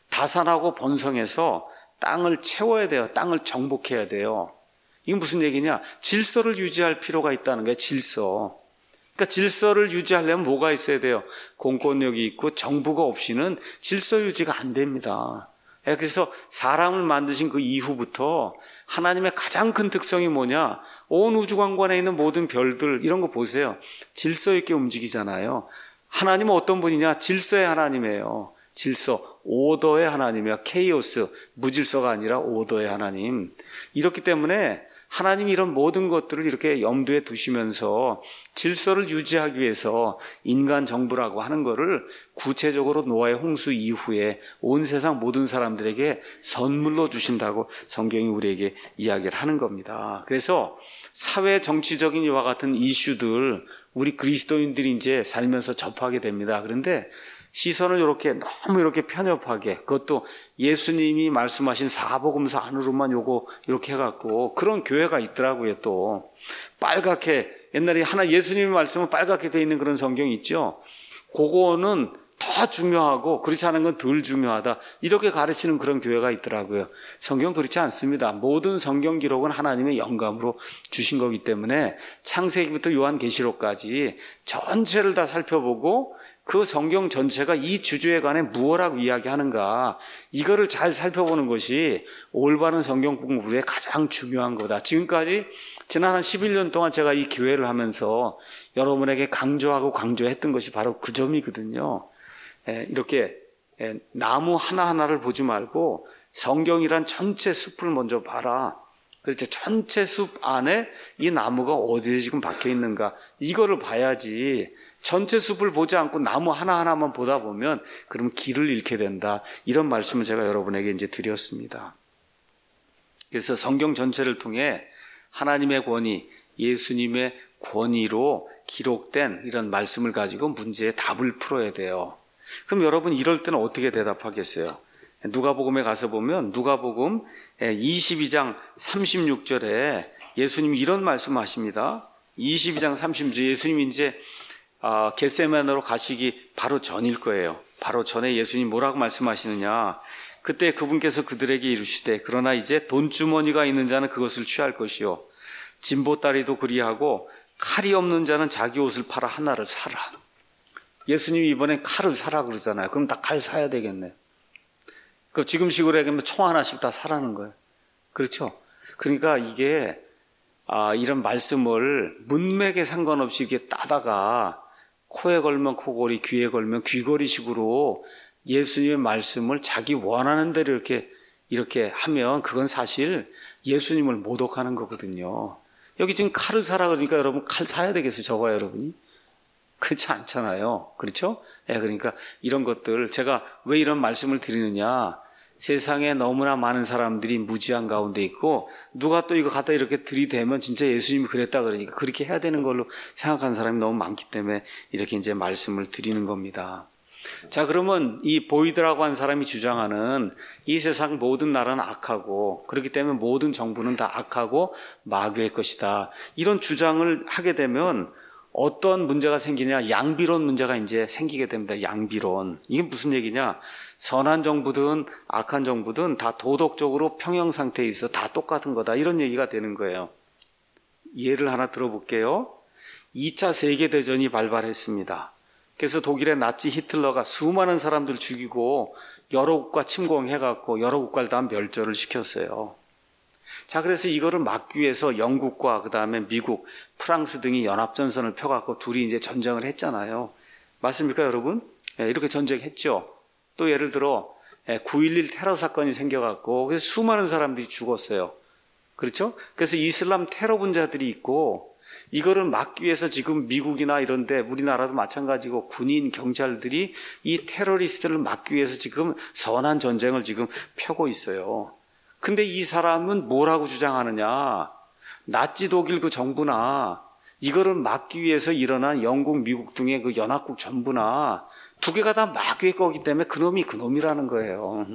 A: 다산하고 번성해서 땅을 채워야 돼요. 땅을 정복해야 돼요. 이게 무슨 얘기냐? 질서를 유지할 필요가 있다는 거예요. 질서. 그러니까 질서를 유지하려면 뭐가 있어야 돼요? 공권력이 있고 정부가 없이는 질서 유지가 안 됩니다. 그래서 사람을 만드신 그 이후부터 하나님의 가장 큰 특성이 뭐냐? 온 우주광관에 있는 모든 별들 이런 거 보세요. 질서 있게 움직이잖아요. 하나님은 어떤 분이냐? 질서의 하나님이에요. 질서, 오더의 하나님이야. 케이오스, 무질서가 아니라 오더의 하나님. 이렇기 때문에 하나님이 이런 모든 것들을 이렇게 염두에 두시면서 질서를 유지하기 위해서 인간 정부라고 하는 것을 구체적으로 노아의 홍수 이후에 온 세상 모든 사람들에게 선물로 주신다고 성경이 우리에게 이야기를 하는 겁니다. 그래서 사회 정치적인 이와 같은 이슈들 우리 그리스도인들이 이제 살면서 접하게 됩니다. 그런데 시선을 이렇게 너무 이렇게 편협하게, 그것도 예수님이 말씀하신 사복음서 안으로만 요거 이렇게 해갖고 그런 교회가 있더라고요. 또 빨갛게, 옛날에 하나 예수님의 말씀은 빨갛게 돼 있는 그런 성경이 있죠. 그거는 더 중요하고 그렇지 않은 건 덜 중요하다, 이렇게 가르치는 그런 교회가 있더라고요. 성경 그렇지 않습니다. 모든 성경 기록은 하나님의 영감으로 주신 거기 때문에 창세기부터 요한계시록까지 전체를 다 살펴보고 그 성경 전체가 이 주제에 관해 무엇라고 이야기하는가, 이거를 잘 살펴보는 것이 올바른 성경 공부의 가장 중요한 거다. 지금까지 지난 한 십일 년 동안 제가 이 기회를 하면서 여러분에게 강조하고 강조했던 것이 바로 그 점이거든요. 이렇게 나무 하나하나를 보지 말고 성경이란 전체 숲을 먼저 봐라. 그렇죠. 전체 숲 안에 이 나무가 어디에 지금 박혀 있는가, 이거를 봐야지. 전체 숲을 보지 않고 나무 하나하나만 보다 보면 그럼 길을 잃게 된다. 이런 말씀을 제가 여러분에게 이제 드렸습니다. 그래서 성경 전체를 통해 하나님의 권위, 예수님의 권위로 기록된 이런 말씀을 가지고 문제의 답을 풀어야 돼요. 그럼 여러분 이럴 때는 어떻게 대답하겠어요? 누가복음에 가서 보면 누가복음 이십이 장 삼십육 절에 예수님이 이런 말씀하십니다. 이십이 장 삼십육 절, 예수님이 이제 아, 겟세마네로 가시기 바로 전일 거예요. 바로 전에 예수님 뭐라고 말씀하시느냐. 그때 그분께서 그들에게 이르시되 그러나 이제 돈주머니가 있는 자는 그것을 취할 것이요 진보다리도 그리하고 칼이 없는 자는 자기 옷을 팔아 하나를 사라. 예수님이 이번엔 칼을 사라 그러잖아요. 그럼 다 칼 사야 되겠네. 그럼 지금식으로 얘기하면 총 하나씩 다 사라는 거예요. 그렇죠? 그러니까 이게 아, 이런 말씀을 문맥에 상관없이 이렇게 따다가 코에 걸면 코걸이, 귀에 걸면 귀걸이식으로 예수님의 말씀을 자기 원하는 대로 이렇게 이렇게 하면 그건 사실 예수님을 모독하는 거거든요. 여기 지금 칼을 사라 그러니까 여러분 칼 사야 되겠어요, 저거 여러분이? 그렇지 않잖아요. 그렇죠? 예, 그러니까 이런 것들 제가 왜 이런 말씀을 드리느냐? 세상에 너무나 많은 사람들이 무지한 가운데 있고 누가 또 이거 갖다 이렇게 들이대면 진짜 예수님이 그랬다 그러니까 그렇게 해야 되는 걸로 생각하는 사람이 너무 많기 때문에 이렇게 이제 말씀을 드리는 겁니다. 자, 그러면 이 보이드라고 한 사람이 주장하는 이 세상 모든 나라는 악하고 그렇기 때문에 모든 정부는 다 악하고 마귀의 것이다. 이런 주장을 하게 되면 어떤 문제가 생기냐? 양비론 문제가 이제 생기게 됩니다. 양비론. 이게 무슨 얘기냐? 선한 정부든 악한 정부든 다 도덕적으로 평형 상태에 있어 다 똑같은 거다. 이런 얘기가 되는 거예요. 예를 하나 들어볼게요. 이 차 세계대전이 발발했습니다. 그래서 독일의 나치 히틀러가 수많은 사람들 죽이고 여러 국가 침공해갖고 여러 국가를 다 멸절을 시켰어요. 자, 그래서 이거를 막기 위해서 영국과 그 다음에 미국, 프랑스 등이 연합전선을 펴갖고 둘이 이제 전쟁을 했잖아요. 맞습니까, 여러분? 예, 이렇게 전쟁했죠. 또 예를 들어 구일일 테러 사건이 생겨갖고 그래서 수많은 사람들이 죽었어요. 그렇죠? 그래서 이슬람 테러 분자들이 있고 이거를 막기 위해서 지금 미국이나 이런데 우리나라도 마찬가지고 군인, 경찰들이 이 테러리스트를 막기 위해서 지금 선한 전쟁을 지금 펴고 있어요. 근데 이 사람은 뭐라고 주장하느냐? 나치 독일 그 정부나 이거를 막기 위해서 일어난 영국, 미국 등의 그 연합국 전부나 두 개가 다 마귀의 거기 때문에 그놈이 그놈이라는 거예요.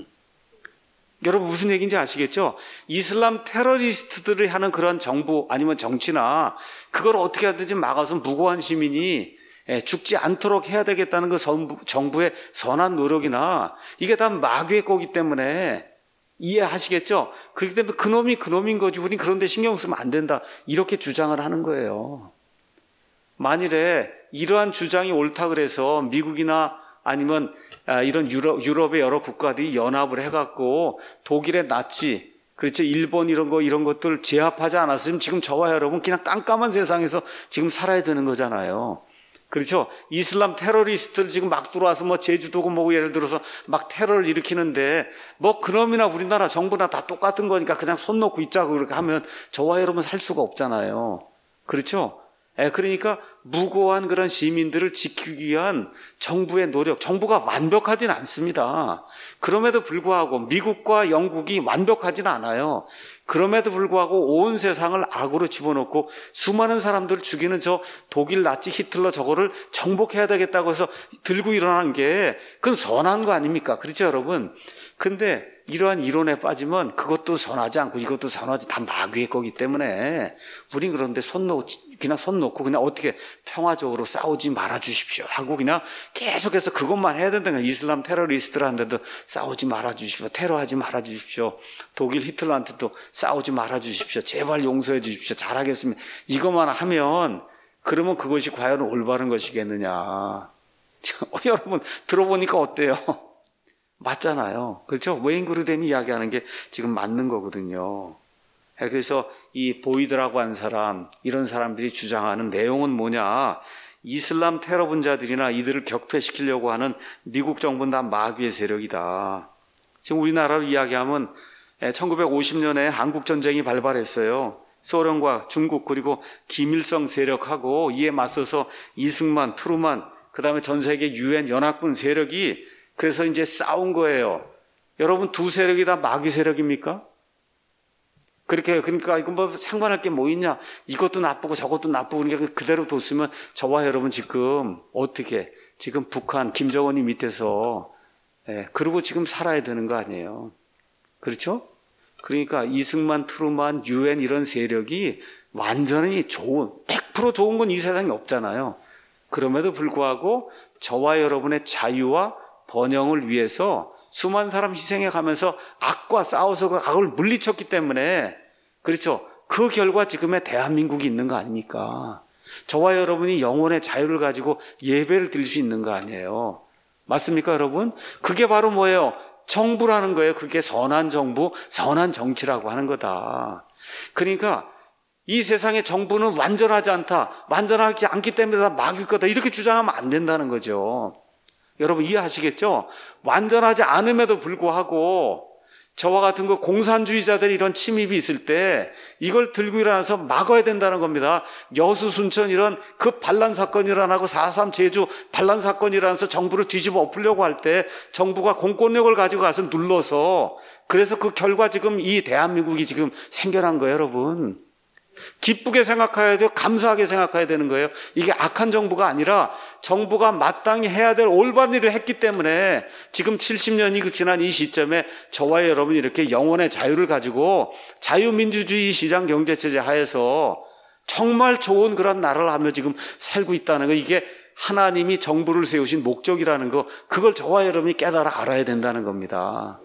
A: 여러분 무슨 얘기인지 아시겠죠? 이슬람 테러리스트들이 하는 그런 정부 아니면 정치나 그걸 어떻게 하든지 막아서 무고한 시민이 죽지 않도록 해야 되겠다는 그 정부의 선한 노력이나 이게 다 마귀의 거기 때문에 이해하시겠죠? 그렇기 때문에 그놈이 그놈인 거지 우린 그런 데 신경 쓰면 안 된다. 이렇게 주장을 하는 거예요. 만일에 이러한 주장이 옳다 그래서 미국이나 아니면 이런 유럽, 유럽의 여러 국가들이 연합을 해갖고 독일의 나치, 그렇죠? 일본 이런 거, 이런 것들 제압하지 않았으면 지금 저와 여러분 그냥 깜깜한 세상에서 지금 살아야 되는 거잖아요. 그렇죠? 이슬람 테러리스트들 지금 막 들어와서 뭐 제주도고 뭐고 예를 들어서 막 테러를 일으키는데 뭐 그놈이나 우리나라 정부나 다 똑같은 거니까 그냥 손 놓고 있자고 그렇게 하면 저와 여러분 살 수가 없잖아요. 그렇죠? 예, 그러니까 무고한 그런 시민들을 지키기 위한 정부의 노력, 정부가 완벽하진 않습니다. 그럼에도 불구하고 미국과 영국이 완벽하진 않아요. 그럼에도 불구하고 온 세상을 악으로 집어넣고 수많은 사람들을 죽이는 저 독일 나치 히틀러 저거를 정복해야 되겠다고 해서 들고 일어난 게 그건 선한 거 아닙니까? 그렇죠, 여러분? 근데 이러한 이론에 빠지면 그것도 선하지 않고 이것도 선하지 다 마귀의 거기 때문에 우린 그런데 손 놓고 그냥 손 놓고 그냥 어떻게 평화적으로 싸우지 말아 주십시오 하고 그냥 계속해서 그것만 해야 된다는 거예요. 이슬람 테러리스트들한테도 싸우지 말아 주십시오. 테러하지 말아 주십시오. 독일 히틀러한테도 싸우지 말아 주십시오. 제발 용서해 주십시오. 잘하겠습니다. 이것만 하면 그러면 그것이 과연 올바른 것이겠느냐. 여러분 들어보니까 어때요? 맞잖아요. 그렇죠? 웨인 그루뎀이 이야기하는 게 지금 맞는 거거든요. 그래서 이 보이드라고 한 사람, 이런 사람들이 주장하는 내용은 뭐냐? 이슬람 테러 분자들이나 이들을 격퇴시키려고 하는 미국 정부는 다 마귀의 세력이다. 지금 우리나라로 이야기하면 천구백오십 년에 한국전쟁이 발발했어요. 소련과 중국 그리고 김일성 세력하고 이에 맞서서 이승만, 트루만, 그 다음에 전 세계 유엔 연합군 세력이 그래서 이제 싸운 거예요. 여러분 두 세력이 다 마귀 세력입니까? 그렇게 그러니까 이거 뭐 상관할 게 뭐 있냐? 이것도 나쁘고 저것도 나쁘고 그러니까 그대로 뒀으면 저와 여러분 지금 어떻게 지금 북한 김정은이 밑에서 예, 그러고 지금 살아야 되는 거 아니에요? 그렇죠? 그러니까 이승만, 트루만, 유엔 이런 세력이 완전히 좋은 백 퍼센트 좋은 건 이 세상에 없잖아요. 그럼에도 불구하고 저와 여러분의 자유와 번영을 위해서 수많은 사람 희생해 가면서 악과 싸워서 그 악을 물리쳤기 때문에 그렇죠. 그 결과 지금의 대한민국이 있는 거 아닙니까? 저와 여러분이 영혼의 자유를 가지고 예배를 드릴 수 있는 거 아니에요. 맞습니까, 여러분? 그게 바로 뭐예요? 정부라는 거예요. 그게 선한 정부, 선한 정치라고 하는 거다. 그러니까 이 세상의 정부는 완전하지 않다, 완전하지 않기 때문에 다 마귀일 거다, 이렇게 주장하면 안 된다는 거죠. 여러분 이해하시겠죠? 완전하지 않음에도 불구하고 저와 같은 그 공산주의자들이 이런 침입이 있을 때 이걸 들고 일어나서 막아야 된다는 겁니다. 여수 순천 이런 그 반란 사건이 일어나고 사삼 제주 반란 사건이 일어나서 정부를 뒤집어 엎으려고 할 때 정부가 공권력을 가지고 가서 눌러서, 그래서 그 결과 지금 이 대한민국이 지금 생겨난 거예요, 여러분. 기쁘게 생각해야 돼요. 감사하게 생각해야 되는 거예요. 이게 악한 정부가 아니라 정부가 마땅히 해야 될 올바른 일을 했기 때문에 지금 칠십 년이 지난 이 시점에 저와 여러분이 이렇게 영혼의 자유를 가지고 자유민주주의 시장경제체제 하에서 정말 좋은 그런 나라를 하며 지금 살고 있다는 거, 이게 하나님이 정부를 세우신 목적이라는 거, 그걸 저와 여러분이 깨달아 알아야 된다는 겁니다.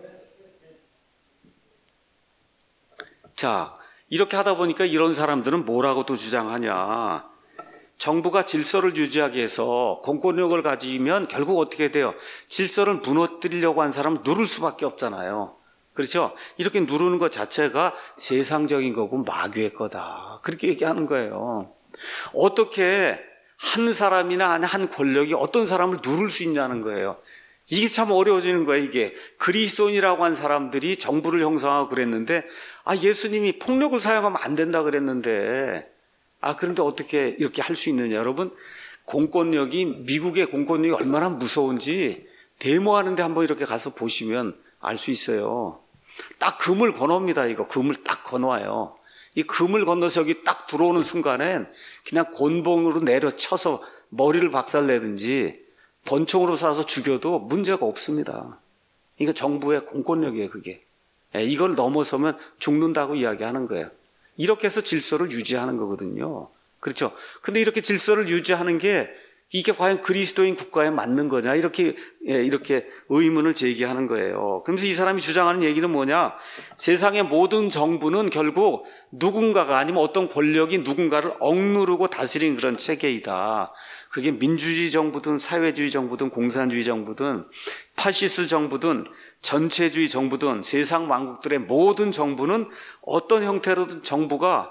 A: 자, 이렇게 하다 보니까 이런 사람들은 뭐라고 또 주장하냐. 정부가 질서를 유지하기 위해서 공권력을 가지면 결국 어떻게 돼요? 질서를 무너뜨리려고 한 사람은 누를 수밖에 없잖아요. 그렇죠? 이렇게 누르는 것 자체가 세상적인 거고 마귀의 거다, 그렇게 얘기하는 거예요. 어떻게 한 사람이나 한 권력이 어떤 사람을 누를 수 있냐는 거예요. 이게 참 어려워지는 거예요. 이게 그리스도인이라고 한 사람들이 정부를 형성하고 그랬는데, 아 예수님이 폭력을 사용하면 안 된다 그랬는데, 아 그런데 어떻게 이렇게 할 수 있느냐. 여러분, 공권력이, 미국의 공권력이 얼마나 무서운지 데모하는데 한번 이렇게 가서 보시면 알 수 있어요. 딱 금을 건너옵니다. 이거 금을 딱 건너와요. 이 금을 건너서 여기 딱 들어오는 순간엔 그냥 곤봉으로 내려쳐서 머리를 박살내든지 권총으로 쏴서 죽여도 문제가 없습니다. 이거 정부의 공권력이에요, 그게. 이걸 넘어서면 죽는다고 이야기하는 거예요. 이렇게 해서 질서를 유지하는 거거든요. 그렇죠? 근데 이렇게 질서를 유지하는 게 이게 과연 그리스도인 국가에 맞는 거냐, 이렇게 이렇게 의문을 제기하는 거예요. 그러면서 이 사람이 주장하는 얘기는 뭐냐? 세상의 모든 정부는 결국 누군가가, 아니면 어떤 권력이 누군가를 억누르고 다스리는 그런 체계이다. 그게 민주주의 정부든 사회주의 정부든 공산주의 정부든 파시스 정부든 전체주의 정부든 세상 왕국들의 모든 정부는 어떤 형태로든 정부가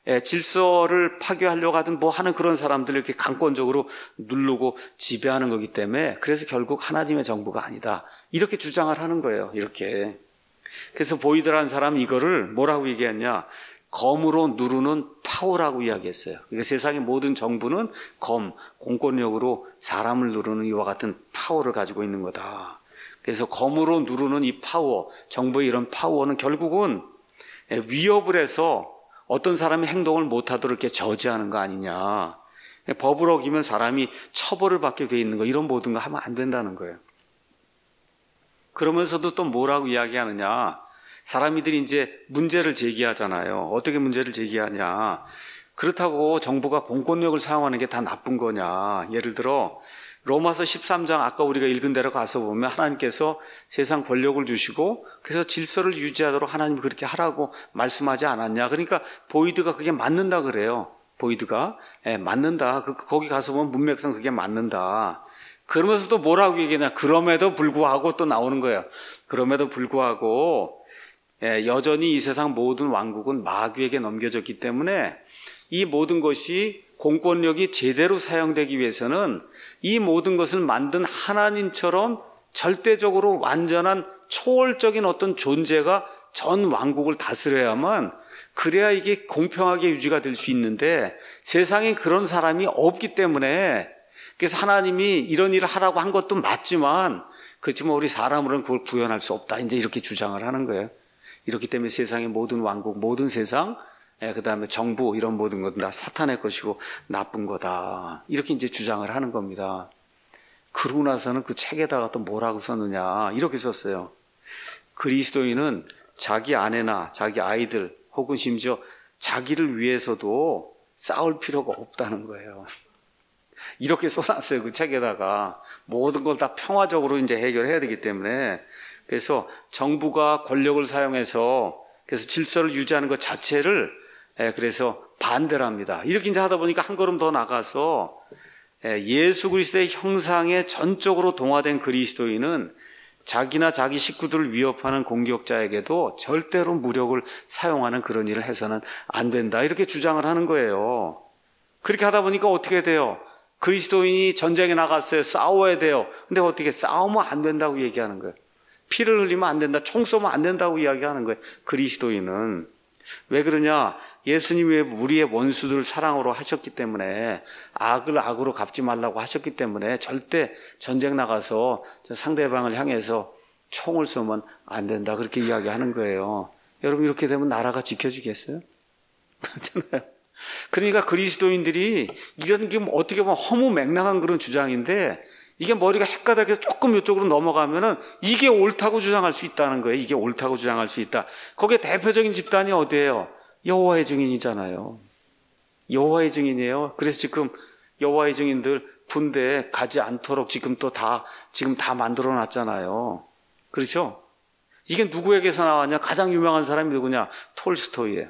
A: 질서를 파괴하려고 하든 뭐 하는 그런 사람들을 이렇게 강권적으로 누르고 지배하는 거기 때문에, 그래서 결국 하나님의 정부가 아니다, 이렇게 주장을 하는 거예요. 이렇게. 그래서 보이더라는 사람이 이거를 뭐라고 얘기했냐? 검으로 누르는 파워라고 이야기했어요. 그러니까 세상의 모든 정부는 검, 공권력으로 사람을 누르는 이와 같은 파워를 가지고 있는 거다. 그래서 검으로 누르는 이 파워, 정부의 이런 파워는 결국은 위협을 해서 어떤 사람이 행동을 못하도록 이렇게 저지하는 거 아니냐. 법을 어기면 사람이 처벌을 받게 돼 있는 거, 이런 모든 거 하면 안 된다는 거예요. 그러면서도 또 뭐라고 이야기하느냐. 사람들이 이제 문제를 제기하잖아요. 어떻게 문제를 제기하냐. 그렇다고 정부가 공권력을 사용하는 게 다 나쁜 거냐. 예를 들어 로마서 십삼 장 아까 우리가 읽은 대로 가서 보면 하나님께서 세상 권력을 주시고 그래서 질서를 유지하도록 하나님이 그렇게 하라고 말씀하지 않았냐. 그러니까 보이드가 그게 맞는다 그래요. 보이드가 예, 맞는다. 그, 거기 가서 보면 문맥상 그게 맞는다. 그러면서 또 뭐라고 얘기하냐. 그럼에도 불구하고 또 나오는 거예요. 그럼에도 불구하고 예, 여전히 이 세상 모든 왕국은 마귀에게 넘겨졌기 때문에 이 모든 것이 공권력이 제대로 사용되기 위해서는 이 모든 것을 만든 하나님처럼 절대적으로 완전한 초월적인 어떤 존재가 전 왕국을 다스려야만, 그래야 이게 공평하게 유지가 될 수 있는데 세상에 그런 사람이 없기 때문에, 그래서 하나님이 이런 일을 하라고 한 것도 맞지만 그렇지만 우리 사람으로는 그걸 구현할 수 없다, 이제 이렇게 주장을 하는 거예요. 이렇기 때문에 세상의 모든 왕국, 모든 세상, 그 다음에 정부, 이런 모든 것은 다 사탄의 것이고 나쁜 거다, 이렇게 이제 주장을 하는 겁니다. 그러고 나서는 그 책에다가 또 뭐라고 썼느냐, 이렇게 썼어요. 그리스도인은 자기 아내나 자기 아이들 혹은 심지어 자기를 위해서도 싸울 필요가 없다는 거예요. 이렇게 써놨어요. 그 책에다가. 모든 걸 다 평화적으로 이제 해결해야 되기 때문에. 그래서 정부가 권력을 사용해서 그래서 질서를 유지하는 것 자체를 예, 그래서 반대를 합니다. 이렇게 이제 하다 보니까 한 걸음 더 나가서 예수 그리스도의 형상에 전적으로 동화된 그리스도인은 자기나 자기 식구들을 위협하는 공격자에게도 절대로 무력을 사용하는 그런 일을 해서는 안 된다. 이렇게 주장을 하는 거예요. 그렇게 하다 보니까 어떻게 돼요? 그리스도인이 전쟁에 나갔어요. 싸워야 돼요. 근데 어떻게 싸우면 안 된다고 얘기하는 거예요. 피를 흘리면 안 된다. 총 쏘면 안 된다고 이야기하는 거예요. 그리스도인은. 왜 그러냐? 예수님이 우리의 원수들을 사랑으로 하셨기 때문에, 악을 악으로 갚지 말라고 하셨기 때문에 절대 전쟁 나가서 상대방을 향해서 총을 쏘면 안 된다. 그렇게 이야기하는 거예요. 여러분, 이렇게 되면 나라가 지켜지겠어요? 그렇잖아요. 그러니까 그리스도인들이 이런 게 어떻게 보면 허무맹랑한 그런 주장인데, 이게 머리가 헷가닥해서 조금 이쪽으로 넘어가면은 이게 옳다고 주장할 수 있다는 거예요. 이게 옳다고 주장할 수 있다. 거기에 대표적인 집단이 어디예요? 여호와의 증인이잖아요. 여호와의 증인이에요. 그래서 지금 여호와의 증인들 군대에 가지 않도록 지금 또 다 지금 다 만들어 놨잖아요. 그렇죠? 이게 누구에게서 나왔냐? 가장 유명한 사람이 누구냐? 톨스토이예요.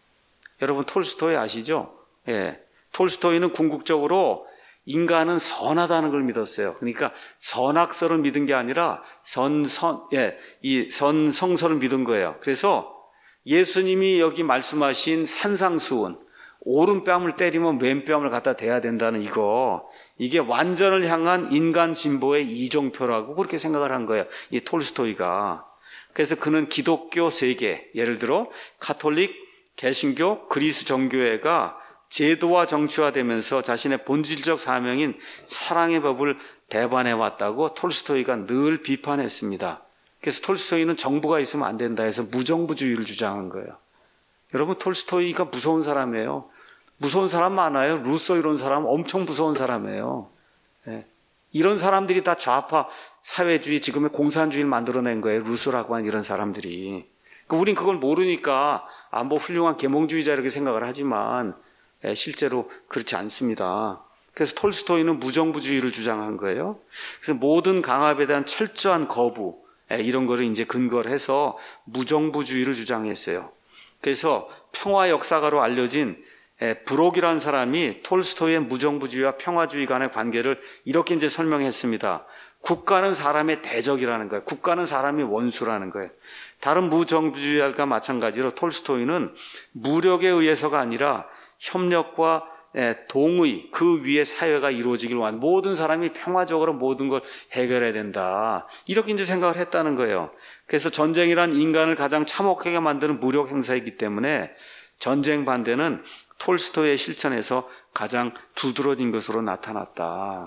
A: 여러분 톨스토이 아시죠? 예. 톨스토이는 궁극적으로 인간은 선하다는 걸 믿었어요. 그러니까 선악설을 믿은 게 아니라 선선, 예, 이 선성설을 믿은 거예요. 그래서 예수님이 여기 말씀하신 산상수훈, 오른뺨을 때리면 왼뺨을 갖다 대야 된다는 이거, 이게 완전을 향한 인간 진보의 이종표라고 그렇게 생각을 한 거예요. 이 톨스토이가. 그래서 그는 기독교 세계, 예를 들어 가톨릭, 개신교, 그리스 정교회가 제도와 정치화되면서 자신의 본질적 사명인 사랑의 법을 배반해 왔다고 톨스토이가 늘 비판했습니다. 그래서 톨스토이는 정부가 있으면 안 된다 해서 무정부주의를 주장한 거예요. 여러분 톨스토이가 무서운 사람이에요. 무서운 사람 많아요. 루소 이런 사람 엄청 무서운 사람이에요. 네. 이런 사람들이 다 좌파 사회주의 지금의 공산주의를 만들어낸 거예요. 루소라고 하는 이런 사람들이. 우린 그걸 모르니까 아, 뭐 훌륭한 계몽주의자 이렇게 생각을 하지만 실제로 그렇지 않습니다. 그래서 톨스토이는 무정부주의를 주장한 거예요. 그래서 모든 강압에 대한 철저한 거부, 이런 거를 이제 근거를 해서 무정부주의를 주장했어요. 그래서 평화 역사가로 알려진 브록이라는 사람이 톨스토이의 무정부주의와 평화주의 간의 관계를 이렇게 이제 설명했습니다. 국가는 사람의 대적이라는 거예요. 국가는 사람의 원수라는 거예요. 다른 무정부주의와 마찬가지로 톨스토이는 무력에 의해서가 아니라 협력과 동의, 그 위에 사회가 이루어지길 원하는 모든 사람이 평화적으로 모든 걸 해결해야 된다. 이렇게 이제 생각을 했다는 거예요. 그래서 전쟁이란 인간을 가장 참혹하게 만드는 무력 행사이기 때문에 전쟁 반대는 톨스토이의 실천에서 가장 두드러진 것으로 나타났다.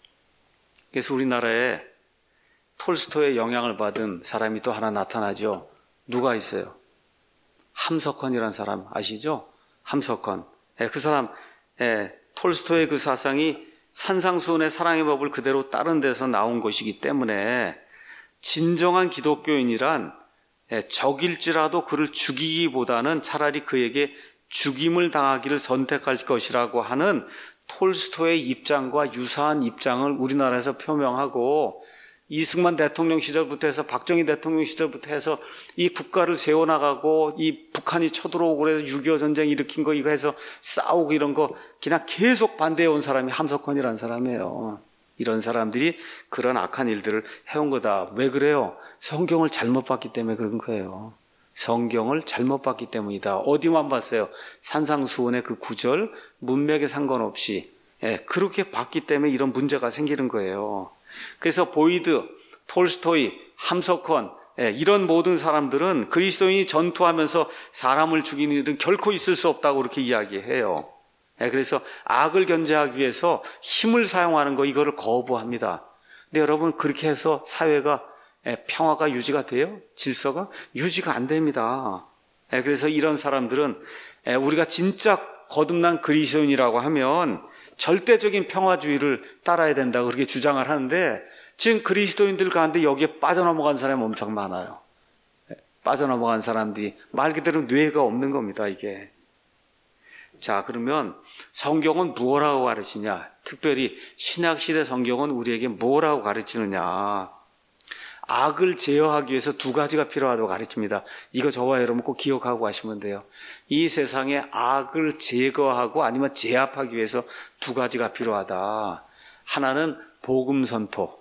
A: 그래서 우리나라에 톨스토이의 영향을 받은 사람이 또 하나 나타나죠. 누가 있어요? 함석헌이라는 사람 아시죠? 함석헌. 그 사람, 톨스토이의 그 사상이 산상수훈의 사랑의 법을 그대로 따른 데서 나온 것이기 때문에 진정한 기독교인이란 적일지라도 그를 죽이기보다는 차라리 그에게 죽임을 당하기를 선택할 것이라고 하는 톨스토이의 입장과 유사한 입장을 우리나라에서 표명하고 이승만 대통령 시절부터 해서 박정희 대통령 시절부터 해서 이 국가를 세워나가고 이 북한이 쳐들어오고 그래서 육이오 전쟁 일으킨 거 이거 해서 싸우고 이런 거 그냥 계속 반대해온 사람이 함석헌이라는 사람이에요. 이런 사람들이 그런 악한 일들을 해온 거다. 왜 그래요? 성경을 잘못 봤기 때문에 그런 거예요. 성경을 잘못 봤기 때문이다. 어디만 봤어요? 산상수훈의 그 구절, 문맥에 상관없이 예, 그렇게 봤기 때문에 이런 문제가 생기는 거예요. 그래서 보이드, 톨스토이, 함석헌 예, 이런 모든 사람들은 그리스도인이 전투하면서 사람을 죽이는 일은 결코 있을 수 없다고 그렇게 이야기해요. 예, 그래서 악을 견제하기 위해서 힘을 사용하는 거 이거를 거부합니다. 근데 여러분 그렇게 해서 사회가 예, 평화가 유지가 돼요? 질서가 유지가 안 됩니다. 예, 그래서 이런 사람들은 예, 우리가 진짜 거듭난 그리스도인이라고 하면 절대적인 평화주의를 따라야 된다고 그렇게 주장을 하는데 지금 그리스도인들 가운데 여기에 빠져넘어간 사람이 엄청 많아요. 빠져넘어간 사람들이 말 그대로 뇌가 없는 겁니다, 이게. 자, 그러면 성경은 무엇라고 가르치냐? 특별히 신약시대 성경은 우리에게 뭐라고 가르치느냐? 악을 제어하기 위해서 두 가지가 필요하다고 가르칩니다. 이거 저와 여러분 꼭 기억하고 가시면 돼요. 이 세상에 악을 제거하고 아니면 제압하기 위해서 두 가지가 필요하다. 하나는 복음 선포,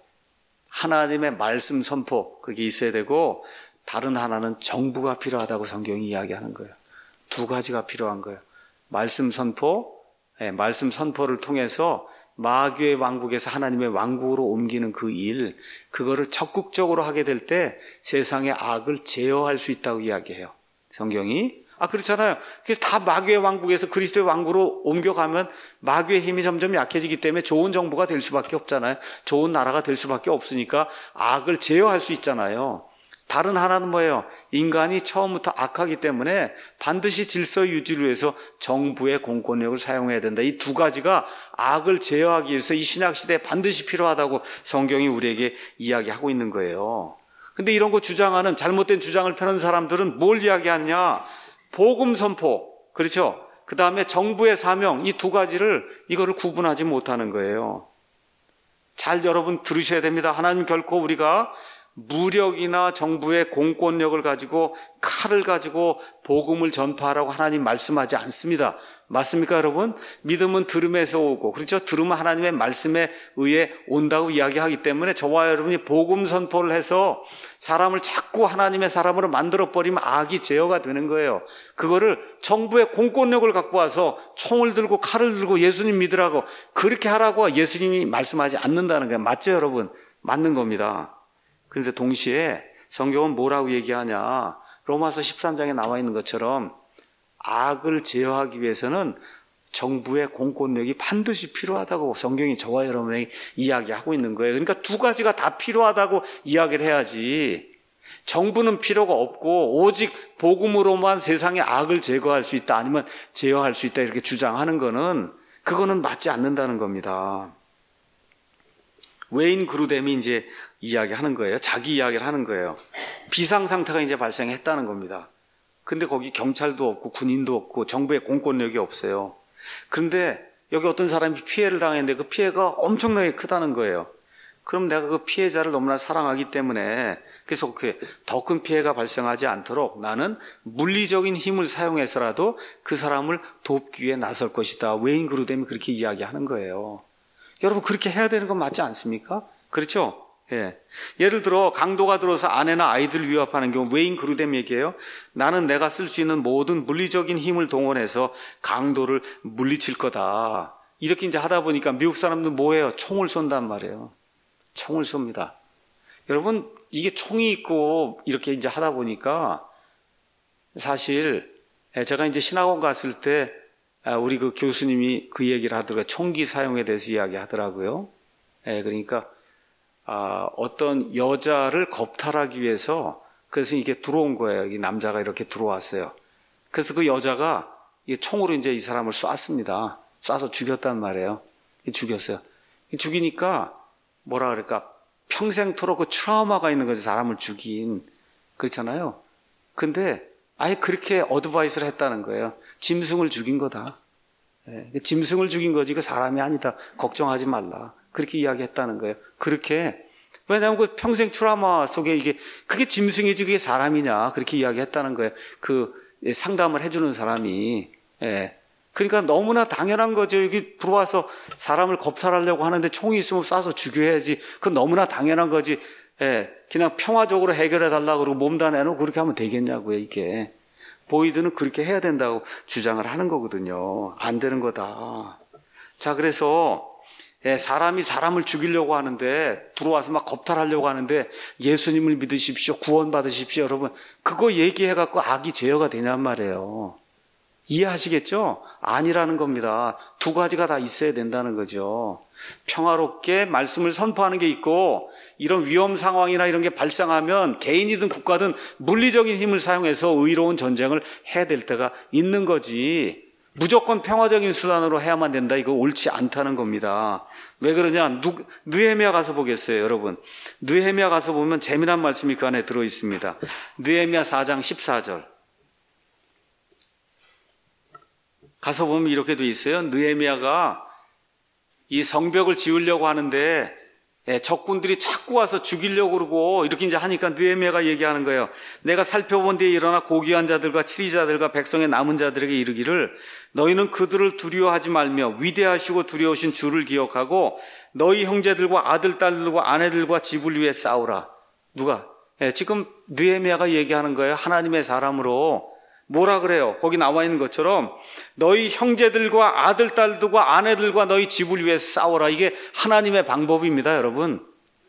A: 하나님의 말씀 선포, 그게 있어야 되고, 다른 하나는 정부가 필요하다고 성경이 이야기하는 거예요. 두 가지가 필요한 거예요. 말씀 선포, 네, 말씀 선포를 통해서 마귀의 왕국에서 하나님의 왕국으로 옮기는 그 일, 그거를 적극적으로 하게 될 때 세상의 악을 제어할 수 있다고 이야기해요. 성경이. 아, 그렇잖아요. 그래서 다 마귀의 왕국에서 그리스도의 왕국으로 옮겨가면 마귀의 힘이 점점 약해지기 때문에 좋은 정부가 될 수밖에 없잖아요. 좋은 나라가 될 수밖에 없으니까 악을 제어할 수 있잖아요. 다른 하나는 뭐예요? 인간이 처음부터 악하기 때문에 반드시 질서 유지를 위해서 정부의 공권력을 사용해야 된다. 이 두 가지가 악을 제어하기 위해서 이 신약시대에 반드시 필요하다고 성경이 우리에게 이야기하고 있는 거예요. 근데 이런 거 주장하는, 잘못된 주장을 펴는 사람들은 뭘 이야기하느냐? 복음 선포, 그렇죠? 그 다음에 정부의 사명, 이 두 가지를, 이거를 구분하지 못하는 거예요. 잘 여러분 들으셔야 됩니다. 하나님 결코 우리가 무력이나 정부의 공권력을 가지고 칼을 가지고 복음을 전파하라고 하나님 말씀하지 않습니다. 맞습니까, 여러분? 믿음은 들음에서 오고, 그렇죠? 들음은 하나님의 말씀에 의해 온다고 이야기하기 때문에 저와 여러분이 복음 선포를 해서 사람을 자꾸 하나님의 사람으로 만들어버리면 악이 제어가 되는 거예요. 그거를 정부의 공권력을 갖고 와서 총을 들고 칼을 들고 예수님 믿으라고 그렇게 하라고 예수님이 말씀하지 않는다는 거예요. 맞죠, 여러분? 맞는 겁니다. 그런데 동시에 성경은 뭐라고 얘기하냐? 로마서 십삼 장에 나와 있는 것처럼 악을 제어하기 위해서는 정부의 공권력이 반드시 필요하다고 성경이 저와 여러분에게 이야기하고 있는 거예요. 그러니까 두 가지가 다 필요하다고 이야기를 해야지, 정부는 필요가 없고 오직 복음으로만 세상의 악을 제거할 수 있다, 아니면 제어할 수 있다, 이렇게 주장하는 거는, 그거는 맞지 않는다는 겁니다. 웨인 그루뎀이 이제 이야기하는 거예요. 자기 이야기를 하는 거예요. 비상상태가 이제 발생했다는 겁니다. 근데 거기 경찰도 없고 군인도 없고 정부의 공권력이 없어요. 그런데 여기 어떤 사람이 피해를 당했는데 그 피해가 엄청나게 크다는 거예요. 그럼 내가 그 피해자를 너무나 사랑하기 때문에, 그래서 더 큰 피해가 발생하지 않도록 나는 물리적인 힘을 사용해서라도 그 사람을 돕기 위해 나설 것이다. 웨인 그루뎀이 그렇게 이야기하는 거예요. 여러분, 그렇게 해야 되는 건 맞지 않습니까? 그렇죠? 예. 예를 들어 강도가 들어서 아내나 아이들을 위협하는 경우, 웨인 그루뎀 얘기해요. 나는 내가 쓸 수 있는 모든 물리적인 힘을 동원해서 강도를 물리칠 거다. 이렇게 이제 하다 보니까 미국 사람들 뭐예요? 총을 쏜단 말이에요. 총을 쏩니다. 여러분, 이게 총이 있고 이렇게 이제 하다 보니까 사실 제가 이제 신학원 갔을 때 우리 그 교수님이 그 얘기를 하더라고요. 총기 사용에 대해서 이야기하더라고요. 예, 그러니까 아, 어떤 여자를 겁탈하기 위해서, 그래서 이게 들어온 거예요. 이 남자가 이렇게 들어왔어요. 그래서 그 여자가 이 총으로 이제 이 사람을 쐈습니다. 쏴서 죽였단 말이에요. 죽였어요. 죽이니까 뭐라 그럴까, 평생토록 그 트라우마가 있는 거죠. 사람을 죽인. 그렇잖아요. 근데 아예 그렇게 어드바이스를 했다는 거예요. 짐승을 죽인 거다. 네, 짐승을 죽인 거지 그 사람이 아니다. 걱정하지 말라. 그렇게 이야기했다는 거예요. 그렇게, 왜냐하면 그 평생 트라우마 속에 이게, 그게 짐승이지 그게 사람이냐, 그렇게 이야기했다는 거예요. 그 상담을 해주는 사람이. 예. 그러니까 너무나 당연한 거죠. 여기 들어와서 사람을 겁탈하려고 하는데 총이 있으면 쏴서 죽여야지. 그건 너무나 당연한 거지. 예. 그냥 평화적으로 해결해 달라고 그러고 몸 다 내놓고 그렇게 하면 되겠냐고요, 이게. 보이드는 그렇게 해야 된다고 주장을 하는 거거든요. 안 되는 거다. 자, 그래서 예, 사람이 사람을 죽이려고 하는데, 들어와서 막 겁탈하려고 하는데 예수님을 믿으십시오, 구원 받으십시오, 여러분, 그거 얘기해갖고 악이 제어가 되냔 말이에요. 이해하시겠죠? 아니라는 겁니다. 두 가지가 다 있어야 된다는 거죠. 평화롭게 말씀을 선포하는 게 있고, 이런 위험 상황이나 이런 게 발생하면 개인이든 국가든 물리적인 힘을 사용해서 의로운 전쟁을 해야 될 때가 있는 거지, 무조건 평화적인 수단으로 해야만 된다, 이거 옳지 않다는 겁니다. 왜 그러냐? 누, 느헤미야 가서 보겠어요, 여러분. 느헤미야 가서 보면 재미난 말씀이 그 안에 들어 있습니다. 느헤미야 사 장 십사 절. 가서 보면 이렇게 돼 있어요. 느헤미야가 이 성벽을 지으려고 하는데, 예, 적군들이 자꾸 와서 죽이려고 그러고 이렇게 이제 하니까 느헤미야가 얘기하는 거예요. 내가 살펴본 뒤에 일어나 고귀한 자들과 치리자들과 백성의 남은 자들에게 이르기를 너희는 그들을 두려워하지 말며 위대하시고 두려우신 주를 기억하고 너희 형제들과 아들, 딸들과 아내들과 집을 위해 싸우라. 누가? 예, 지금 느헤미야가 얘기하는 거예요. 하나님의 사람으로. 뭐라 그래요? 거기 나와 있는 것처럼 너희 형제들과 아들, 딸들과 아내들과 너희 집을 위해서 싸워라. 이게 하나님의 방법입니다, 여러분.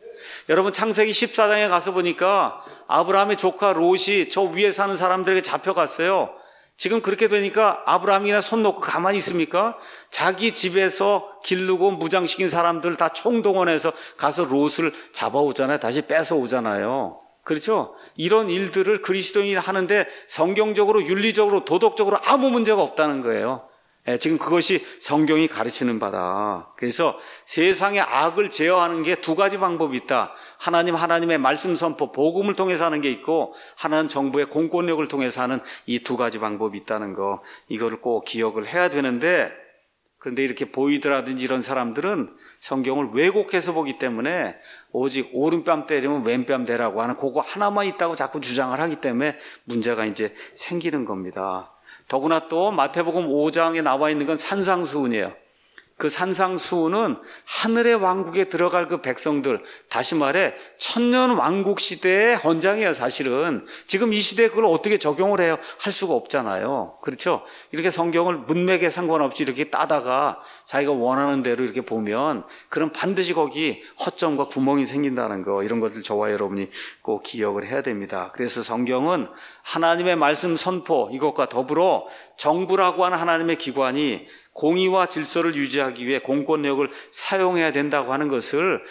A: 여러분 창세기 십사 장에 가서 보니까 아브라함의 조카 롯이 저 위에 사는 사람들에게 잡혀갔어요. 지금 그렇게 되니까 아브라함이나 손 놓고 가만히 있습니까? 자기 집에서 기르고 무장시킨 사람들 다 총동원해서 가서 롯을 잡아오잖아요. 다시 뺏어오잖아요. 그렇죠? 이런 일들을 그리스도인이 하는데 성경적으로 윤리적으로 도덕적으로 아무 문제가 없다는 거예요. 예, 지금 그것이 성경이 가르치는 바다. 그래서 세상의 악을 제어하는 게 두 가지 방법이 있다. 하나님 하나님의 말씀 선포 복음을 통해서 하는 게 있고 하나는 정부의 공권력을 통해서 하는 이 두 가지 방법이 있다는 거, 이거를 꼭 기억을 해야 되는데, 그런데 이렇게 보이드라든지 이런 사람들은 성경을 왜곡해서 보기 때문에 오직 오른뺨 때리면 왼뺨 대라고 하는 그거 하나만 있다고 자꾸 주장을 하기 때문에 문제가 이제 생기는 겁니다. 더구나 또 마태복음 오 장에 나와 있는 건 산상수훈이에요. 그 산상수훈은 하늘의 왕국에 들어갈 그 백성들, 다시 말해 천년 왕국 시대의 헌장이에요. 사실은 지금 이 시대에 그걸 어떻게 적용을 해요? 할 수가 없잖아요. 그렇죠? 이렇게 성경을 문맥에 상관없이 이렇게 따다가 자기가 원하는 대로 이렇게 보면 그럼 반드시 거기 허점과 구멍이 생긴다는 거, 이런 것을 저와 여러분이 꼭 기억을 해야 됩니다. 그래서 성경은 하나님의 말씀 선포, 이것과 더불어 정부라고 하는 하나님의 기관이 공의와 질서를 유지하기 위해 공권력을 사용해야 된다고 하는 것을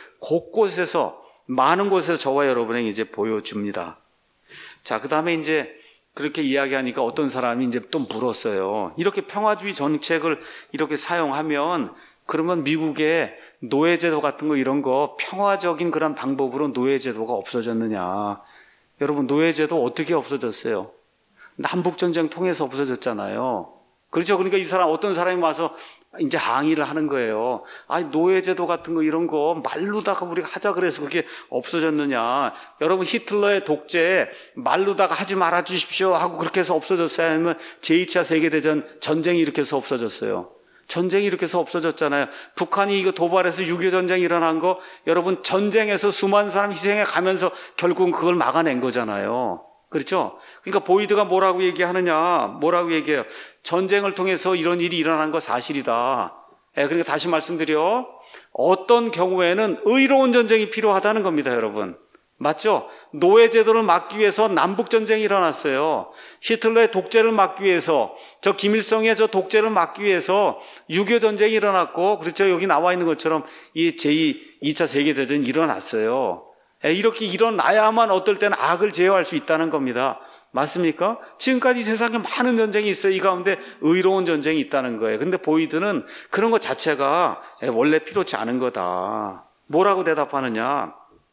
A: 곳곳에서, 많은 곳에서 저와 여러분에게 이제 보여줍니다. 자, 그 다음에 이제 그렇게 이야기하니까 어떤 사람이 이제 또 물었어요. 이렇게 평화주의 정책을 이렇게 사용하면 그러면 미국의 노예제도 같은 거 이런 거 평화적인 그런 방법으로 노예제도가 없어졌느냐. 여러분, 노예제도 어떻게 없어졌어요? 남북전쟁 통해서 없어졌잖아요. 그렇죠. 그러니까 이 사람, 어떤 사람이 와서 이제 항의를 하는 거예요. 아니, 노예제도 같은 거 이런 거 말로다가 우리가 하자 그래서 그게 없어졌느냐. 여러분, 히틀러의 독재 말로다가 하지 말아 주십시오 하고 그렇게 해서 없어졌어요? 아니면 제이 차 세계대전 전쟁이 이렇게 해서 없어졌어요? 전쟁이 이렇게 해서 없어졌잖아요. 북한이 이거 도발해서 육이오 전쟁이 일어난 거, 여러분 전쟁에서 수많은 사람 희생해 가면서 결국은 그걸 막아낸 거잖아요. 그렇죠? 그러니까 보이드가 뭐라고 얘기하느냐, 뭐라고 얘기해요? 전쟁을 통해서 이런 일이 일어난 거 사실이다. 예, 그러니까 다시 말씀드려, 어떤 경우에는 의로운 전쟁이 필요하다는 겁니다, 여러분. 맞죠? 노예제도를 막기 위해서 남북전쟁이 일어났어요. 히틀러의 독재를 막기 위해서, 저 김일성의 저 독재를 막기 위해서 육이오 전쟁이 일어났고, 그렇죠? 여기 나와 있는 것처럼 이 제이, 이 차 세계대전이 일어났어요. 이렇게 일어나야만 어떨 때는 악을 제어할 수 있다는 겁니다. 맞습니까? 지금까지 세상에 많은 전쟁이 있어요. 이 가운데 의로운 전쟁이 있다는 거예요. 그런데 보이드는 그런 것 자체가 원래 필요치 않은 거다. 뭐라고 대답하느냐?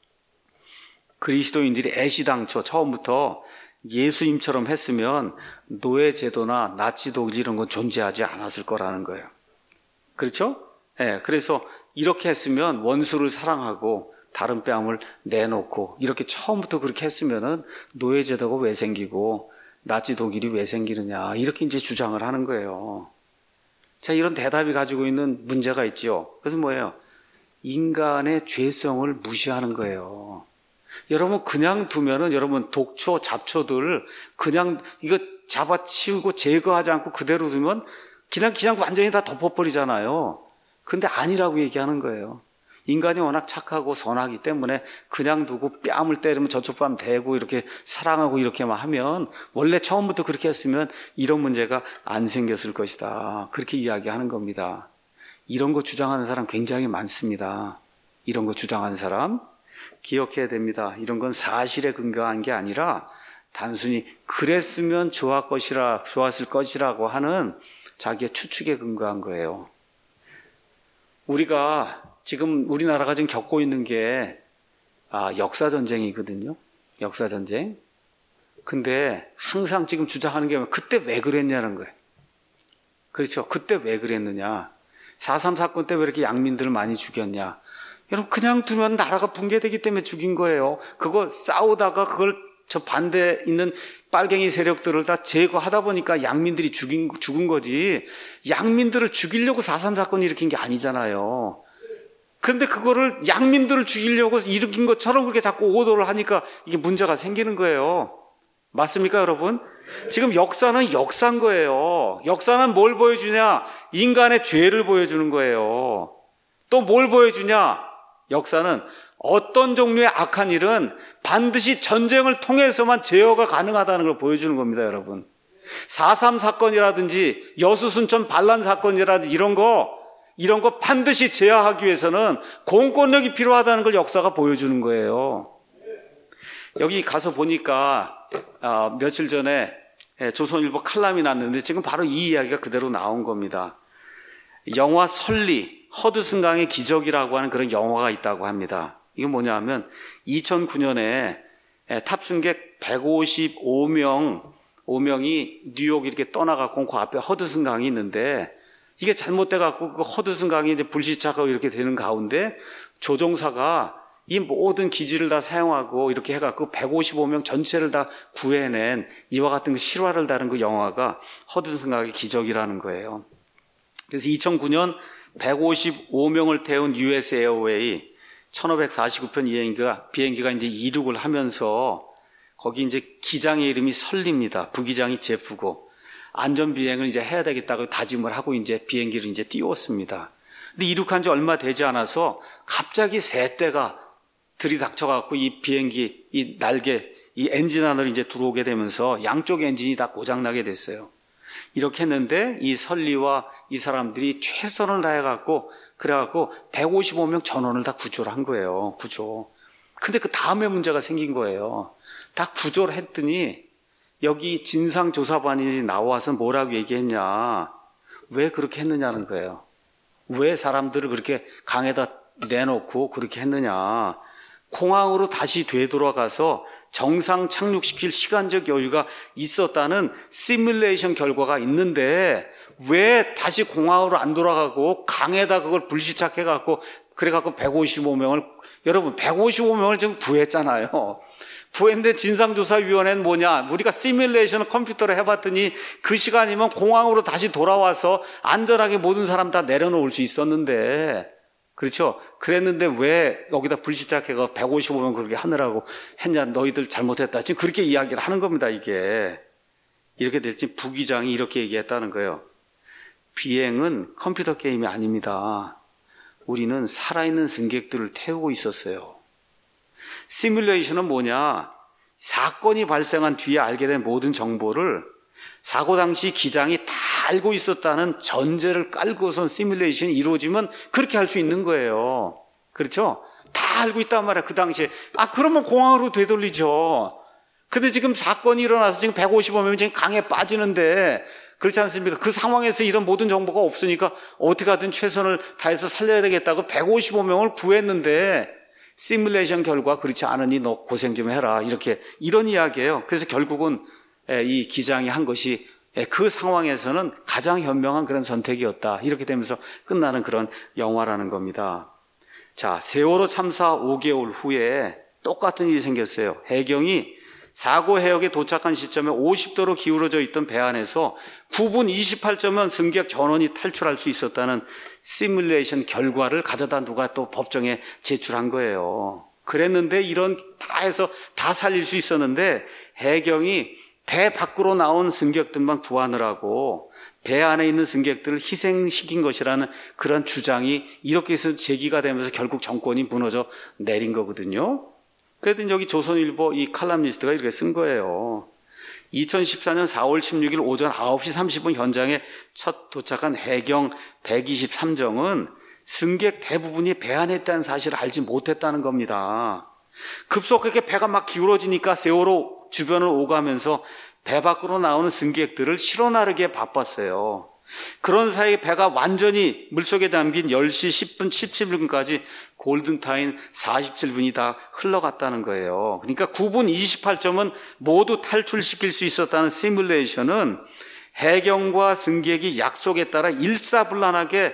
A: 그리스도인들이 애시당초 처음부터 예수님처럼 했으면 노예제도나 나치 독일 이런 건 존재하지 않았을 거라는 거예요. 그렇죠? 네, 그래서 이렇게 했으면 원수를 사랑하고 다른 뺨을 내놓고 이렇게 처음부터 그렇게 했으면은 노예제도가 왜 생기고 나치 독일이 왜 생기느냐, 이렇게 이제 주장을 하는 거예요. 자, 이런 대답이 가지고 있는 문제가 있죠. 그래서 뭐예요? 인간의 죄성을 무시하는 거예요. 여러분, 그냥 두면은 여러분 독초, 잡초들 그냥 이거 잡아치우고 제거하지 않고 그대로 두면 그냥 그냥 완전히 다 덮어버리잖아요. 근데 아니라고 얘기하는 거예요. 인간이 워낙 착하고 선하기 때문에 그냥 두고 뺨을 때리면 저쪽 뺨 대고 이렇게 사랑하고 이렇게만 하면, 원래 처음부터 그렇게 했으면 이런 문제가 안 생겼을 것이다. 그렇게 이야기하는 겁니다. 이런 거 주장하는 사람 굉장히 많습니다. 이런 거 주장하는 사람 기억해야 됩니다. 이런 건 사실에 근거한 게 아니라 단순히 그랬으면 좋았 것이라, 좋았을 것이라고 하는 자기의 추측에 근거한 거예요. 우리가 지금 우리나라가 지금 겪고 있는 게 아, 역사전쟁이거든요. 역사전쟁. 근데 항상 지금 주장하는 게 그때 왜 그랬냐는 거예요. 그렇죠. 그때 왜 그랬느냐. 사 삼 사건 때 왜 이렇게 양민들을 많이 죽였냐. 여러분 그냥 두면 나라가 붕괴되기 때문에 죽인 거예요. 그거 싸우다가 그걸 저 반대에 있는 빨갱이 세력들을 다 제거하다 보니까 양민들이 죽인, 죽은 거지, 양민들을 죽이려고 사삼 사건 일으킨 게 아니잖아요. 그런데 그거를 양민들을 죽이려고 일으킨 것처럼 그렇게 자꾸 오도를 하니까 이게 문제가 생기는 거예요. 맞습니까, 여러분? 지금 역사는 역사인 거예요. 역사는 뭘 보여주냐? 인간의 죄를 보여주는 거예요. 또 뭘 보여주냐? 역사는 어떤 종류의 악한 일은 반드시 전쟁을 통해서만 제어가 가능하다는 걸 보여주는 겁니다, 여러분. 사삼 사건이라든지 여수순천 반란 사건이라든지 이런 거, 이런 거 반드시 제어하기 위해서는 공권력이 필요하다는 걸 역사가 보여주는 거예요. 여기 가서 보니까 어, 며칠 전에 조선일보 칼럼이 났는데 지금 바로 이 이야기가 그대로 나온 겁니다. 영화 설리, 허드슨 강의 기적이라고 하는 그런 영화가 있다고 합니다. 이게 뭐냐 하면 이천구 년에 탑승객 백오십오 명, 오 명이 뉴욕 이렇게 떠나갖고 그 앞에 허드슨 강이 있는데 이게 잘못돼갖고 그 허드슨 강이 이제 불시착하고 이렇게 되는 가운데 조종사가 이 모든 기지를 다 사용하고 이렇게 해갖고 백오십오 명 전체를 다 구해낸 이와 같은 그 실화를 다룬 그 영화가 허드슨 강의 기적이라는 거예요. 그래서 이천구 년 백오십오 명을 태운 유에스 에어웨이 천오백사십구 편 비행기가, 비행기가 이제 이륙을 하면서 거기 이제 기장의 이름이 설리입니다. 부기장이 제프고 안전비행을 이제 해야 되겠다고 다짐을 하고 이제 비행기를 이제 띄웠습니다. 근데 이륙한 지 얼마 되지 않아서 갑자기 새 떼가 들이닥쳐갖고 이 비행기, 이 날개, 이 엔진 안으로 이제 들어오게 되면서 양쪽 엔진이 다 고장나게 됐어요. 이렇게 했는데 이 설리와 이 사람들이 최선을 다해갖고 그래갖고 백오십오 명 전원을 다 구조를 한 거예요. 구조. 근데 그 다음에 문제가 생긴 거예요. 다 구조를 했더니 여기 진상조사반이 나와서 뭐라고 얘기했냐. 왜 그렇게 했느냐는 거예요. 왜 사람들을 그렇게 강에다 내놓고 그렇게 했느냐. 공항으로 다시 되돌아가서 정상 착륙시킬 시간적 여유가 있었다는 시뮬레이션 결과가 있는데 왜 다시 공항으로 안 돌아가고 강에다 그걸 불시착해갖고 그래갖고 백오십오 명을, 여러분 백오십오 명을 지금 구했잖아요. 구했는데 진상조사위원회는 뭐냐, 우리가 시뮬레이션을 컴퓨터로 해봤더니 그 시간이면 공항으로 다시 돌아와서 안전하게 모든 사람 다 내려놓을 수 있었는데, 그렇죠? 그랬는데 왜 여기다 불시착해서 백오십오 명 그렇게 하느라고 했냐, 너희들 잘못했다. 지금 그렇게 이야기를 하는 겁니다, 이게. 이렇게 될지 부기장이 이렇게 얘기했다는 거예요. 비행은 컴퓨터 게임이 아닙니다. 우리는 살아있는 승객들을 태우고 있었어요. 시뮬레이션은 뭐냐? 사건이 발생한 뒤에 알게 된 모든 정보를 사고 당시 기장이 다 알고 있었다는 전제를 깔고선 시뮬레이션이 이루어지면 그렇게 할 수 있는 거예요. 그렇죠? 다 알고 있단 말이야, 그 당시에. 아, 그러면 공항으로 되돌리죠. 근데 지금 사건이 일어나서 지금 백오십오 명이 지금 강에 빠지는데, 그렇지 않습니까? 그 상황에서 이런 모든 정보가 없으니까 어떻게 하든 최선을 다해서 살려야 되겠다고 백오십오 명을 구했는데, 시뮬레이션 결과 그렇지 않으니 너 고생 좀 해라. 이렇게, 이런 이야기예요. 그래서 결국은 이 기장이 한 것이 그 상황에서는 가장 현명한 그런 선택이었다. 이렇게 되면서 끝나는 그런 영화라는 겁니다. 자, 세월호 참사 오 개월 후에 똑같은 일이 생겼어요. 해경이 사고 해역에 도착한 시점에 오십 도로 기울어져 있던 배 안에서 구 분 이십팔 초면 승객 전원이 탈출할 수 있었다는 시뮬레이션 결과를 가져다 누가 또 법정에 제출한 거예요. 그랬는데 이런 다 해서 다 살릴 수 있었는데 해경이 배 밖으로 나온 승객들만 구하느라고 배 안에 있는 승객들을 희생시킨 것이라는 그런 주장이 이렇게 해서 제기가 되면서 결국 정권이 무너져 내린 거거든요. 그랬더니 여기 조선일보 이 칼럼니스트가 이렇게 쓴 거예요. 이천십사 년 사월 십육일 오전 아홉 시 삼십 분 현장에 첫 도착한 해경 백이십삼 정은 승객 대부분이 배 안에 있다는 사실을 알지 못했다는 겁니다. 급속하게 배가 막 기울어지니까 세월호 주변을 오가면서 배 밖으로 나오는 승객들을 실어 나르기에 바빴어요. 그런 사이 배가 완전히 물속에 잠긴 열 시 십 분 십칠 분까지 골든타임 사십칠 분이 다 흘러갔다는 거예요. 그러니까 구 분 이십팔 초면 모두 탈출시킬 수 있었다는 시뮬레이션은 해경과 승객이 약속에 따라 일사불란하게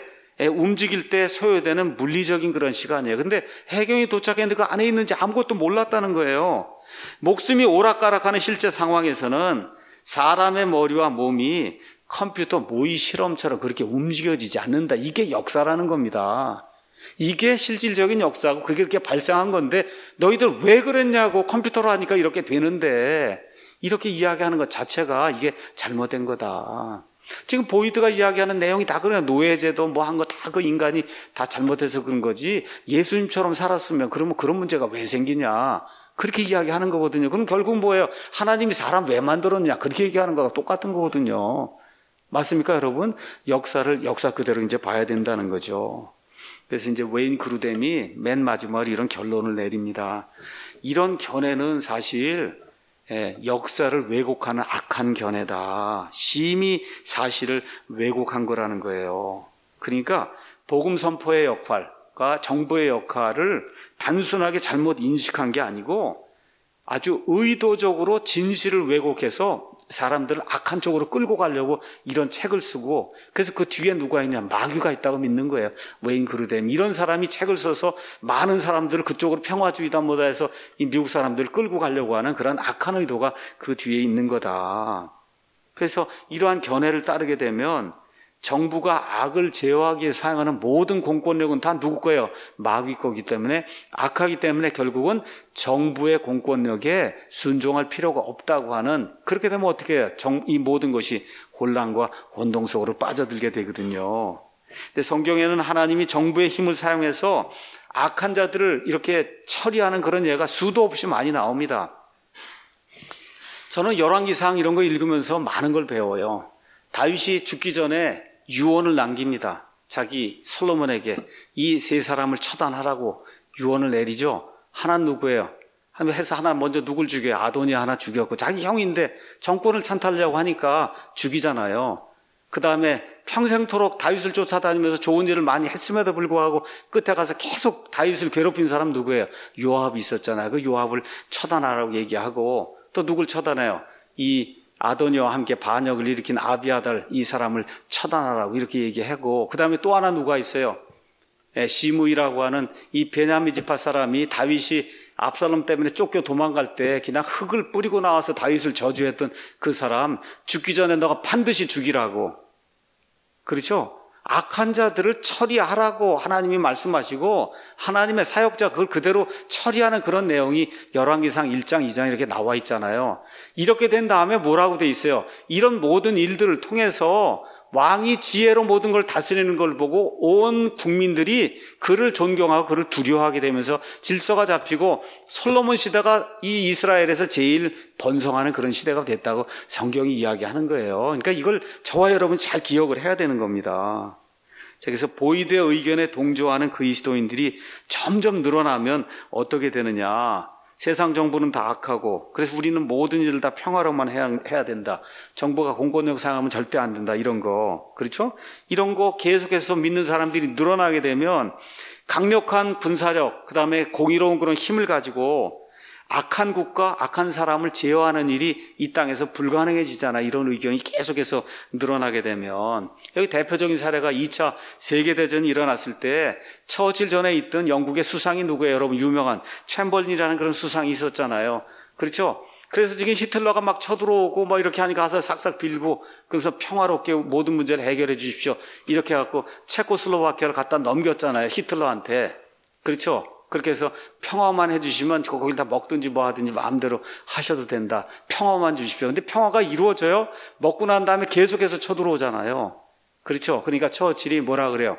A: 움직일 때 소요되는 물리적인 그런 시간이에요. 근데 해경이 도착했는데 그 안에 있는지 아무것도 몰랐다는 거예요. 목숨이 오락가락하는 실제 상황에서는 사람의 머리와 몸이 컴퓨터 모의 실험처럼 그렇게 움직여지지 않는다. 이게 역사라는 겁니다. 이게 실질적인 역사고 그게 그렇게 발생한 건데 너희들 왜 그랬냐고 컴퓨터로 하니까 이렇게 되는데 이렇게 이야기하는 것 자체가 이게 잘못된 거다. 지금 보이드가 이야기하는 내용이 다 그래요. 노예제도 뭐 한 거 다 그 인간이 다 잘못해서 그런 거지 예수님처럼 살았으면 그러면 그런 문제가 왜 생기냐. 그렇게 이야기하는 거거든요. 그럼 결국 뭐예요? 하나님이 사람 왜 만들었냐. 그렇게 얘기하는 거가 똑같은 거거든요. 맞습니까, 여러분? 역사를 역사 그대로 이제 봐야 된다는 거죠. 그래서 이제 웨인 그루뎀이 맨 마지막으로 이런 결론을 내립니다. 이런 견해는 사실 역사를 왜곡하는 악한 견해다. 심히 사실을 왜곡한 거라는 거예요. 그러니까 복음 선포의 역할과 정부의 역할을 단순하게 잘못 인식한 게 아니고 아주 의도적으로 진실을 왜곡해서 사람들을 악한 쪽으로 끌고 가려고 이런 책을 쓰고 그래서 그 뒤에 누가 있냐 마귀가 있다고 믿는 거예요. 웨인 그루뎀 이런 사람이 책을 써서 많은 사람들을 그쪽으로 평화주의다 뭐다 해서 이 미국 사람들을 끌고 가려고 하는 그런 악한 의도가 그 뒤에 있는 거다. 그래서 이러한 견해를 따르게 되면 정부가 악을 제어하기 위해 사용하는 모든 공권력은 다 누구 거예요? 마귀 거기 때문에 악하기 때문에 결국은 정부의 공권력에 순종할 필요가 없다고 하는 그렇게 되면 어떻게 해요? 정, 이 모든 것이 혼란과 혼동 속으로 빠져들게 되거든요. 근데 성경에는 하나님이 정부의 힘을 사용해서 악한 자들을 이렇게 처리하는 그런 예가 수도 없이 많이 나옵니다. 저는 열왕기상 이런 거 읽으면서 많은 걸 배워요. 다윗이 죽기 전에 유언을 남깁니다. 자기 솔로몬에게 이 세 사람을 처단하라고 유언을 내리죠. 하나는 누구예요? 해서 하나 먼저 누굴 죽여요? 아도니아 하나 죽였고 자기 형인데 정권을 찬탈하려고 하니까 죽이잖아요. 그 다음에 평생토록 다윗을 쫓아다니면서 좋은 일을 많이 했음에도 불구하고 끝에 가서 계속 다윗을 괴롭힌 사람 누구예요? 요압이 있었잖아요. 그 요압을 처단하라고 얘기하고 또 누굴 처단해요? 이 아도니아와 함께 반역을 일으킨 아비아달 이 사람을 처단하라고 이렇게 얘기하고 그 다음에 또 하나 누가 있어요? 시므이라고 하는 이 베냐민 지파 사람이 다윗이 압살롬 때문에 쫓겨 도망갈 때 그냥 흙을 뿌리고 나와서 다윗을 저주했던 그 사람 죽기 전에 너가 반드시 죽이라고. 그렇죠? 악한 자들을 처리하라고 하나님이 말씀하시고 하나님의 사역자 그걸 그대로 처리하는 그런 내용이 열왕기상 일 장 이 장 이렇게 나와 있잖아요. 이렇게 된 다음에 뭐라고 돼 있어요? 이런 모든 일들을 통해서 왕이 지혜로 모든 걸 다스리는 걸 보고 온 국민들이 그를 존경하고 그를 두려워하게 되면서 질서가 잡히고 솔로몬 시대가 이 이스라엘에서 제일 번성하는 그런 시대가 됐다고 성경이 이야기하는 거예요. 그러니까 이걸 저와 여러분 잘 기억을 해야 되는 겁니다. 그래서 보이드의 의견에 동조하는 그리스도인들이 점점 늘어나면 어떻게 되느냐. 세상 정부는 다 악하고 그래서 우리는 모든 일을 다 평화로만 해야, 해야 된다. 정부가 공권력 사용하면 절대 안 된다. 이런 거. 그렇죠? 이런 거 계속해서 믿는 사람들이 늘어나게 되면 강력한 군사력 그다음에 공의로운 그런 힘을 가지고 악한 국가, 악한 사람을 제어하는 일이 이 땅에서 불가능해지잖아. 이런 의견이 계속해서 늘어나게 되면 여기 대표적인 사례가 이 차 세계대전이 일어났을 때 처칠 전에 있던 영국의 수상이 누구예요? 여러분 유명한 챔벌린이라는 그런 수상이 있었잖아요. 그렇죠? 그래서 지금 히틀러가 막 쳐들어오고 뭐 이렇게 하니까 가서 싹싹 빌고 그래서 평화롭게 모든 문제를 해결해 주십시오. 이렇게 해갖고 체코슬로바키아를 갖다 넘겼잖아요. 히틀러한테. 그렇죠? 그렇게 해서 평화만 해주시면 거길 다 먹든지 뭐 하든지 마음대로 하셔도 된다. 평화만 주십시오. 근데 평화가 이루어져요? 먹고 난 다음에 계속해서 쳐들어오잖아요. 그렇죠? 그러니까 처칠이 뭐라 그래요?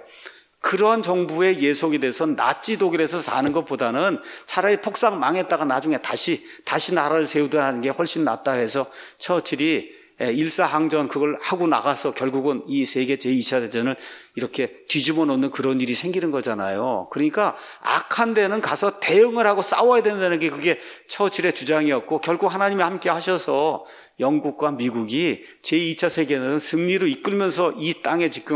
A: 그런 정부의 예속이 돼서 나치 독일에서 사는 것보다는 차라리 폭삭 망했다가 나중에 다시 다시 나라를 세우든 게 훨씬 낫다 해서 처칠이 일사항전 그걸 하고 나가서 결국은 이 세계 제이 차 대전을 이렇게 뒤집어 놓는 그런 일이 생기는 거잖아요. 그러니까 악한 데는 가서 대응을 하고 싸워야 된다는 게 그게 처칠의 주장이었고 결국 하나님이 함께 하셔서 영국과 미국이 제이 차 세계는 승리로 이끌면서 이 땅에 지금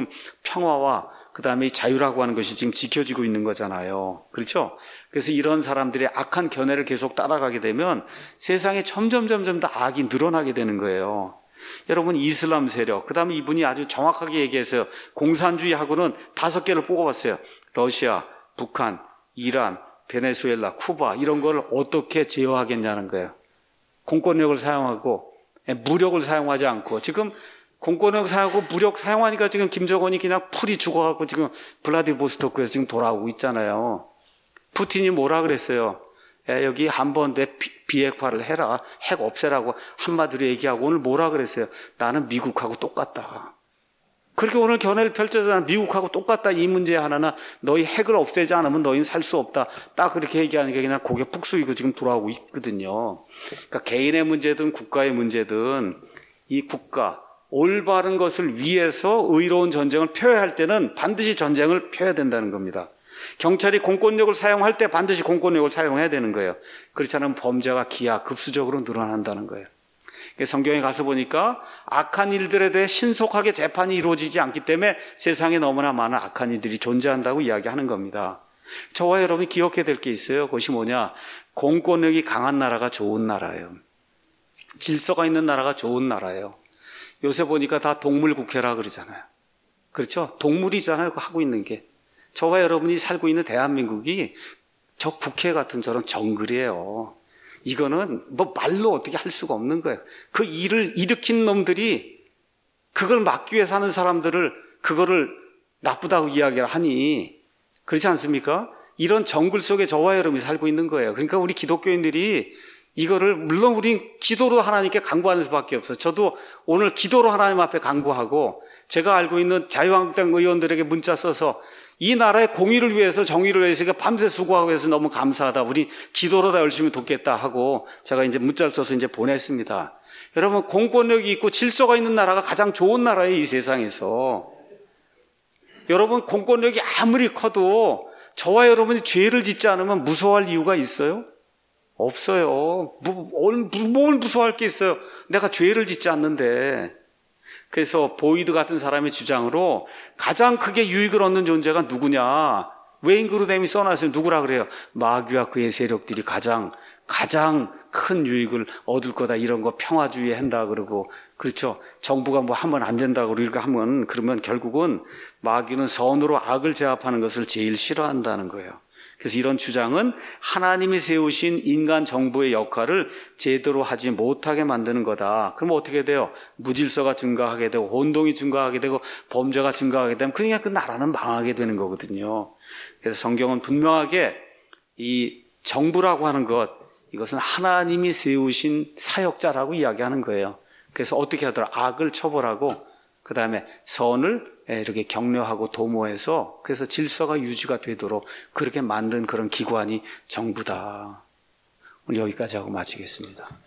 A: 평화와 그 다음에 자유라고 하는 것이 지금 지켜지고 있는 거잖아요. 그렇죠? 그래서 이런 사람들의 악한 견해를 계속 따라가게 되면 세상에 점점 점점 더 악이 늘어나게 되는 거예요. 여러분 이슬람 세력, 그 다음에 이분이 아주 정확하게 얘기했어요. 공산주의하고는 다섯 개를 뽑아봤어요. 러시아, 북한, 이란, 베네수엘라, 쿠바 이런 걸 어떻게 제어하겠냐는 거예요. 공권력을 사용하고 무력을 사용하지 않고 지금 공권력 사용하고 무력 사용하니까 지금 김정은이 그냥 풀이 죽어갖고 지금 블라디보스토크에서 지금 돌아오고 있잖아요. 푸틴이 뭐라 그랬어요? 야, 여기 한번 내 비핵화를 해라. 핵 없애라고 한마디로 얘기하고 오늘 뭐라 그랬어요? 나는 미국하고 똑같다. 그렇게 오늘 견해를 펼쳐서 미국하고 똑같다. 이 문제 하나는 너희 핵을 없애지 않으면 너희는 살 수 없다. 딱 그렇게 얘기하니까 그냥 고개 푹 숙이고 지금 돌아오고 있거든요. 그러니까 개인의 문제든 국가의 문제든 이 국가, 올바른 것을 위해서 의로운 전쟁을 펴야 할 때는 반드시 전쟁을 펴야 된다는 겁니다. 경찰이 공권력을 사용할 때 반드시 공권력을 사용해야 되는 거예요. 그렇지 않으면 범죄가 기하급수적으로 늘어난다는 거예요. 성경에 가서 보니까 악한 일들에 대해 신속하게 재판이 이루어지지 않기 때문에 세상에 너무나 많은 악한 일들이 존재한다고 이야기하는 겁니다. 저와 여러분이 기억해야 될 게 있어요. 그것이 뭐냐? 공권력이 강한 나라가 좋은 나라예요. 질서가 있는 나라가 좋은 나라예요. 요새 보니까 다 동물국회라 그러잖아요. 그렇죠? 동물이잖아요. 하고 있는 게. 저와 여러분이 살고 있는 대한민국이 저 국회 같은 저런 정글이에요. 이거는 뭐 말로 어떻게 할 수가 없는 거예요. 그 일을 일으킨 놈들이 그걸 막기 위해 사는 사람들을 그거를 나쁘다고 이야기를 하니 그렇지 않습니까? 이런 정글 속에 저와 여러분이 살고 있는 거예요. 그러니까 우리 기독교인들이 이거를 물론 우리 기도로 하나님께 간구하는 수밖에 없어요. 저도 오늘 기도로 하나님 앞에 간구하고 제가 알고 있는 자유한국당 의원들에게 문자 써서 이 나라의 공의를 위해서 정의를 위해서 밤새 수고하고 해서 너무 감사하다. 우리 기도로 다 열심히 돕겠다 하고 제가 이제 문자를 써서 이제 보냈습니다. 여러분 공권력이 있고 질서가 있는 나라가 가장 좋은 나라예요. 이 세상에서. 여러분 공권력이 아무리 커도 저와 여러분이 죄를 짓지 않으면 무서워할 이유가 있어요? 없어요. 뭘 무서워할 게 있어요? 내가 죄를 짓지 않는데. 그래서 보이드 같은 사람의 주장으로 가장 크게 유익을 얻는 존재가 누구냐? 웨인 그루뎀이 써놨어요. 누구라 그래요? 마귀와 그의 세력들이 가장 가장 큰 유익을 얻을 거다. 이런 거 평화주의 한다 그러고 그렇죠. 정부가 뭐 하면 안 된다고 이렇게 하면 그러면 결국은 마귀는 선으로 악을 제압하는 것을 제일 싫어한다는 거예요. 그래서 이런 주장은 하나님이 세우신 인간 정부의 역할을 제대로 하지 못하게 만드는 거다. 그럼 어떻게 돼요? 무질서가 증가하게 되고 혼동이 증가하게 되고 범죄가 증가하게 되면 그냥 그 나라는 망하게 되는 거거든요. 그래서 성경은 분명하게 이 정부라고 하는 것, 이것은 하나님이 세우신 사역자라고 이야기하는 거예요. 그래서 어떻게 하더라? 악을 처벌하고 그 다음에 선을 이렇게 격려하고 도모해서 그래서 질서가 유지가 되도록 그렇게 만든 그런 기관이 정부다. 오늘 여기까지 하고 마치겠습니다.